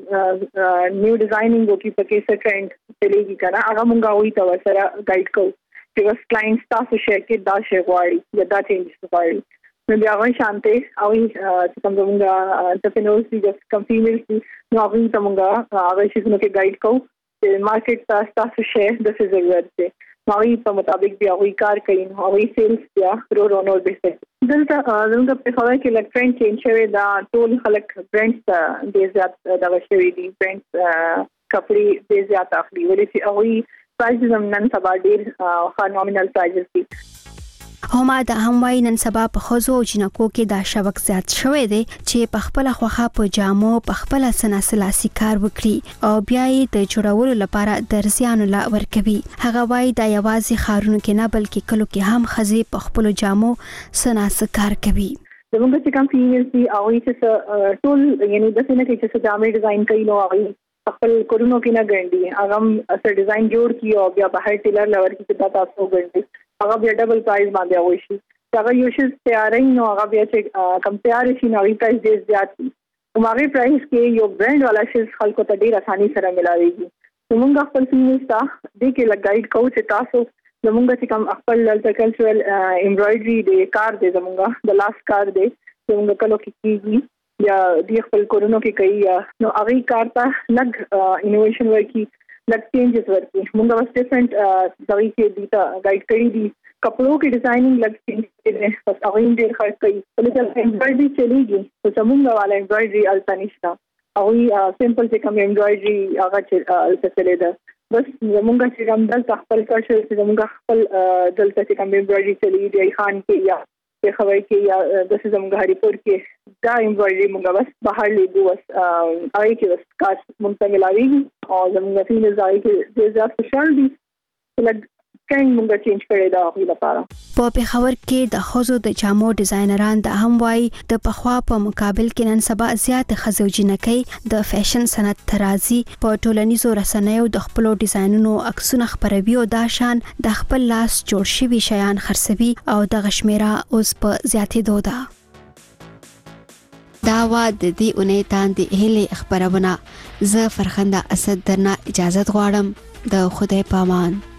Speaker 5: څه نیو ډیزاینینګ وکي پکې څه ټرند چلیږي کنه هغه مونږ وی تا سره ګایډ کو چې واس کلاینټ تاسو شیر کې دا شی غواړي یا دا چینج غواړي نو بیا غوښ شانته او چې کوم مونږ د فینوس دي د کم فیمیلز دي نو هغه ته مونږ هغه شي نو کې ګایډ کو چې مارکیټ تاسو شیر د څه ضرورت دی نوې په مطابق بیا وی کار کوي نوې سیلز بیا رو رو نو به دلته زموږ په خبره کې الکترون چینج شوی دا ټول خلک برانډز د زیات دغه شوی دي برانډز کپڑے د زیات اخلي ولې چې هغه پرایز هم نن سبا ډیر ښه نومینل پرایز دي
Speaker 10: هما د هموای نن سبا په خزو او جنکو کې دا شوق زیات شوی دی چې په خپل خوخه په جامو په خپل سناسلاسي کار وکړي او بیا یې د جوړولو لپاره درزیانو لا ورکوي هغه وای دا یوازې خارونو کې نه بلکې کلو کې هم خزي په خپل جامو سناس کار کوي
Speaker 5: زموږ چې کوم فیمیلز دي او چې ټول یعنی د څه نه کې چې جامې ډیزاین کوي نو هغه خپل کورونو کې نه ګڼي هغه سره ډیزاین جوړ کی او بیا بهر ټیلر لور کې چې تاسو ګڼي هغه بیا ډبل پرایز باندې وای شي هغه یو شی تیارې نو هغه بیا چې کمپیر شي نو پرایز ډیر زیات دي همغه پرایز کې یو برانډ والا شی خلکو ته ډیر اساني سره ملاويږي موږ خپل فیمیلز ته د کې لګایډ کوو چې تاسو زمونږ چې کوم خپل د کلچرل امبرايډري د کار دی زمونږ د لاس کار دی زمونږ کلو کې کیږي یا د خپل کورونو کې کوي نو هغه کار ته لګ انوویشن ورکی لګ چینجز ورکی موږ واس ډیفرنٹ ځای کې دیتا گائیډ کړی دي کپڑوں کی ڈیزائننگ لگ چینج ہے بس اغین ډیر خرڅ کوي ولې امبرايډري چلیږي نو زمونږ والا امبرايډري التنشتا او سمپل چې کوم امبرايډري هغه چې التسله ده بس زمونږ چې کوم دلته خپل کلچر چې زمونږ خپل دلته چې کوم امبرايډري چلی دی خان کې یا په خوي کې یا د زمونږ هریپور کې دا امبرايډري موږ بس بهر لیدو بس هغه کې بس کاش مونږ ملاوي او زمونږ فین ځای کې د زیات خوشحال دي لګ کین موږ چینج کړی دا خو لپاره
Speaker 10: په پیښور کې د خوځو د جامو ډیزاینران د هم وای د پخوا په مقابل کې نن سبا زیات خزو جنکۍ د فیشن صنعت ترازی په ټولنیزو رسنیو د خپل ډیزاینونو عکسونه خبروي او دا شان د خپل لاس جوړ شوی شیان خرڅوي او د غشمیرا اوس په زیاتې دوده دا وا د دې اونۍ تاندې هلي خبرونه زه فرخنده اسد درنه اجازه غواړم د خدای پامان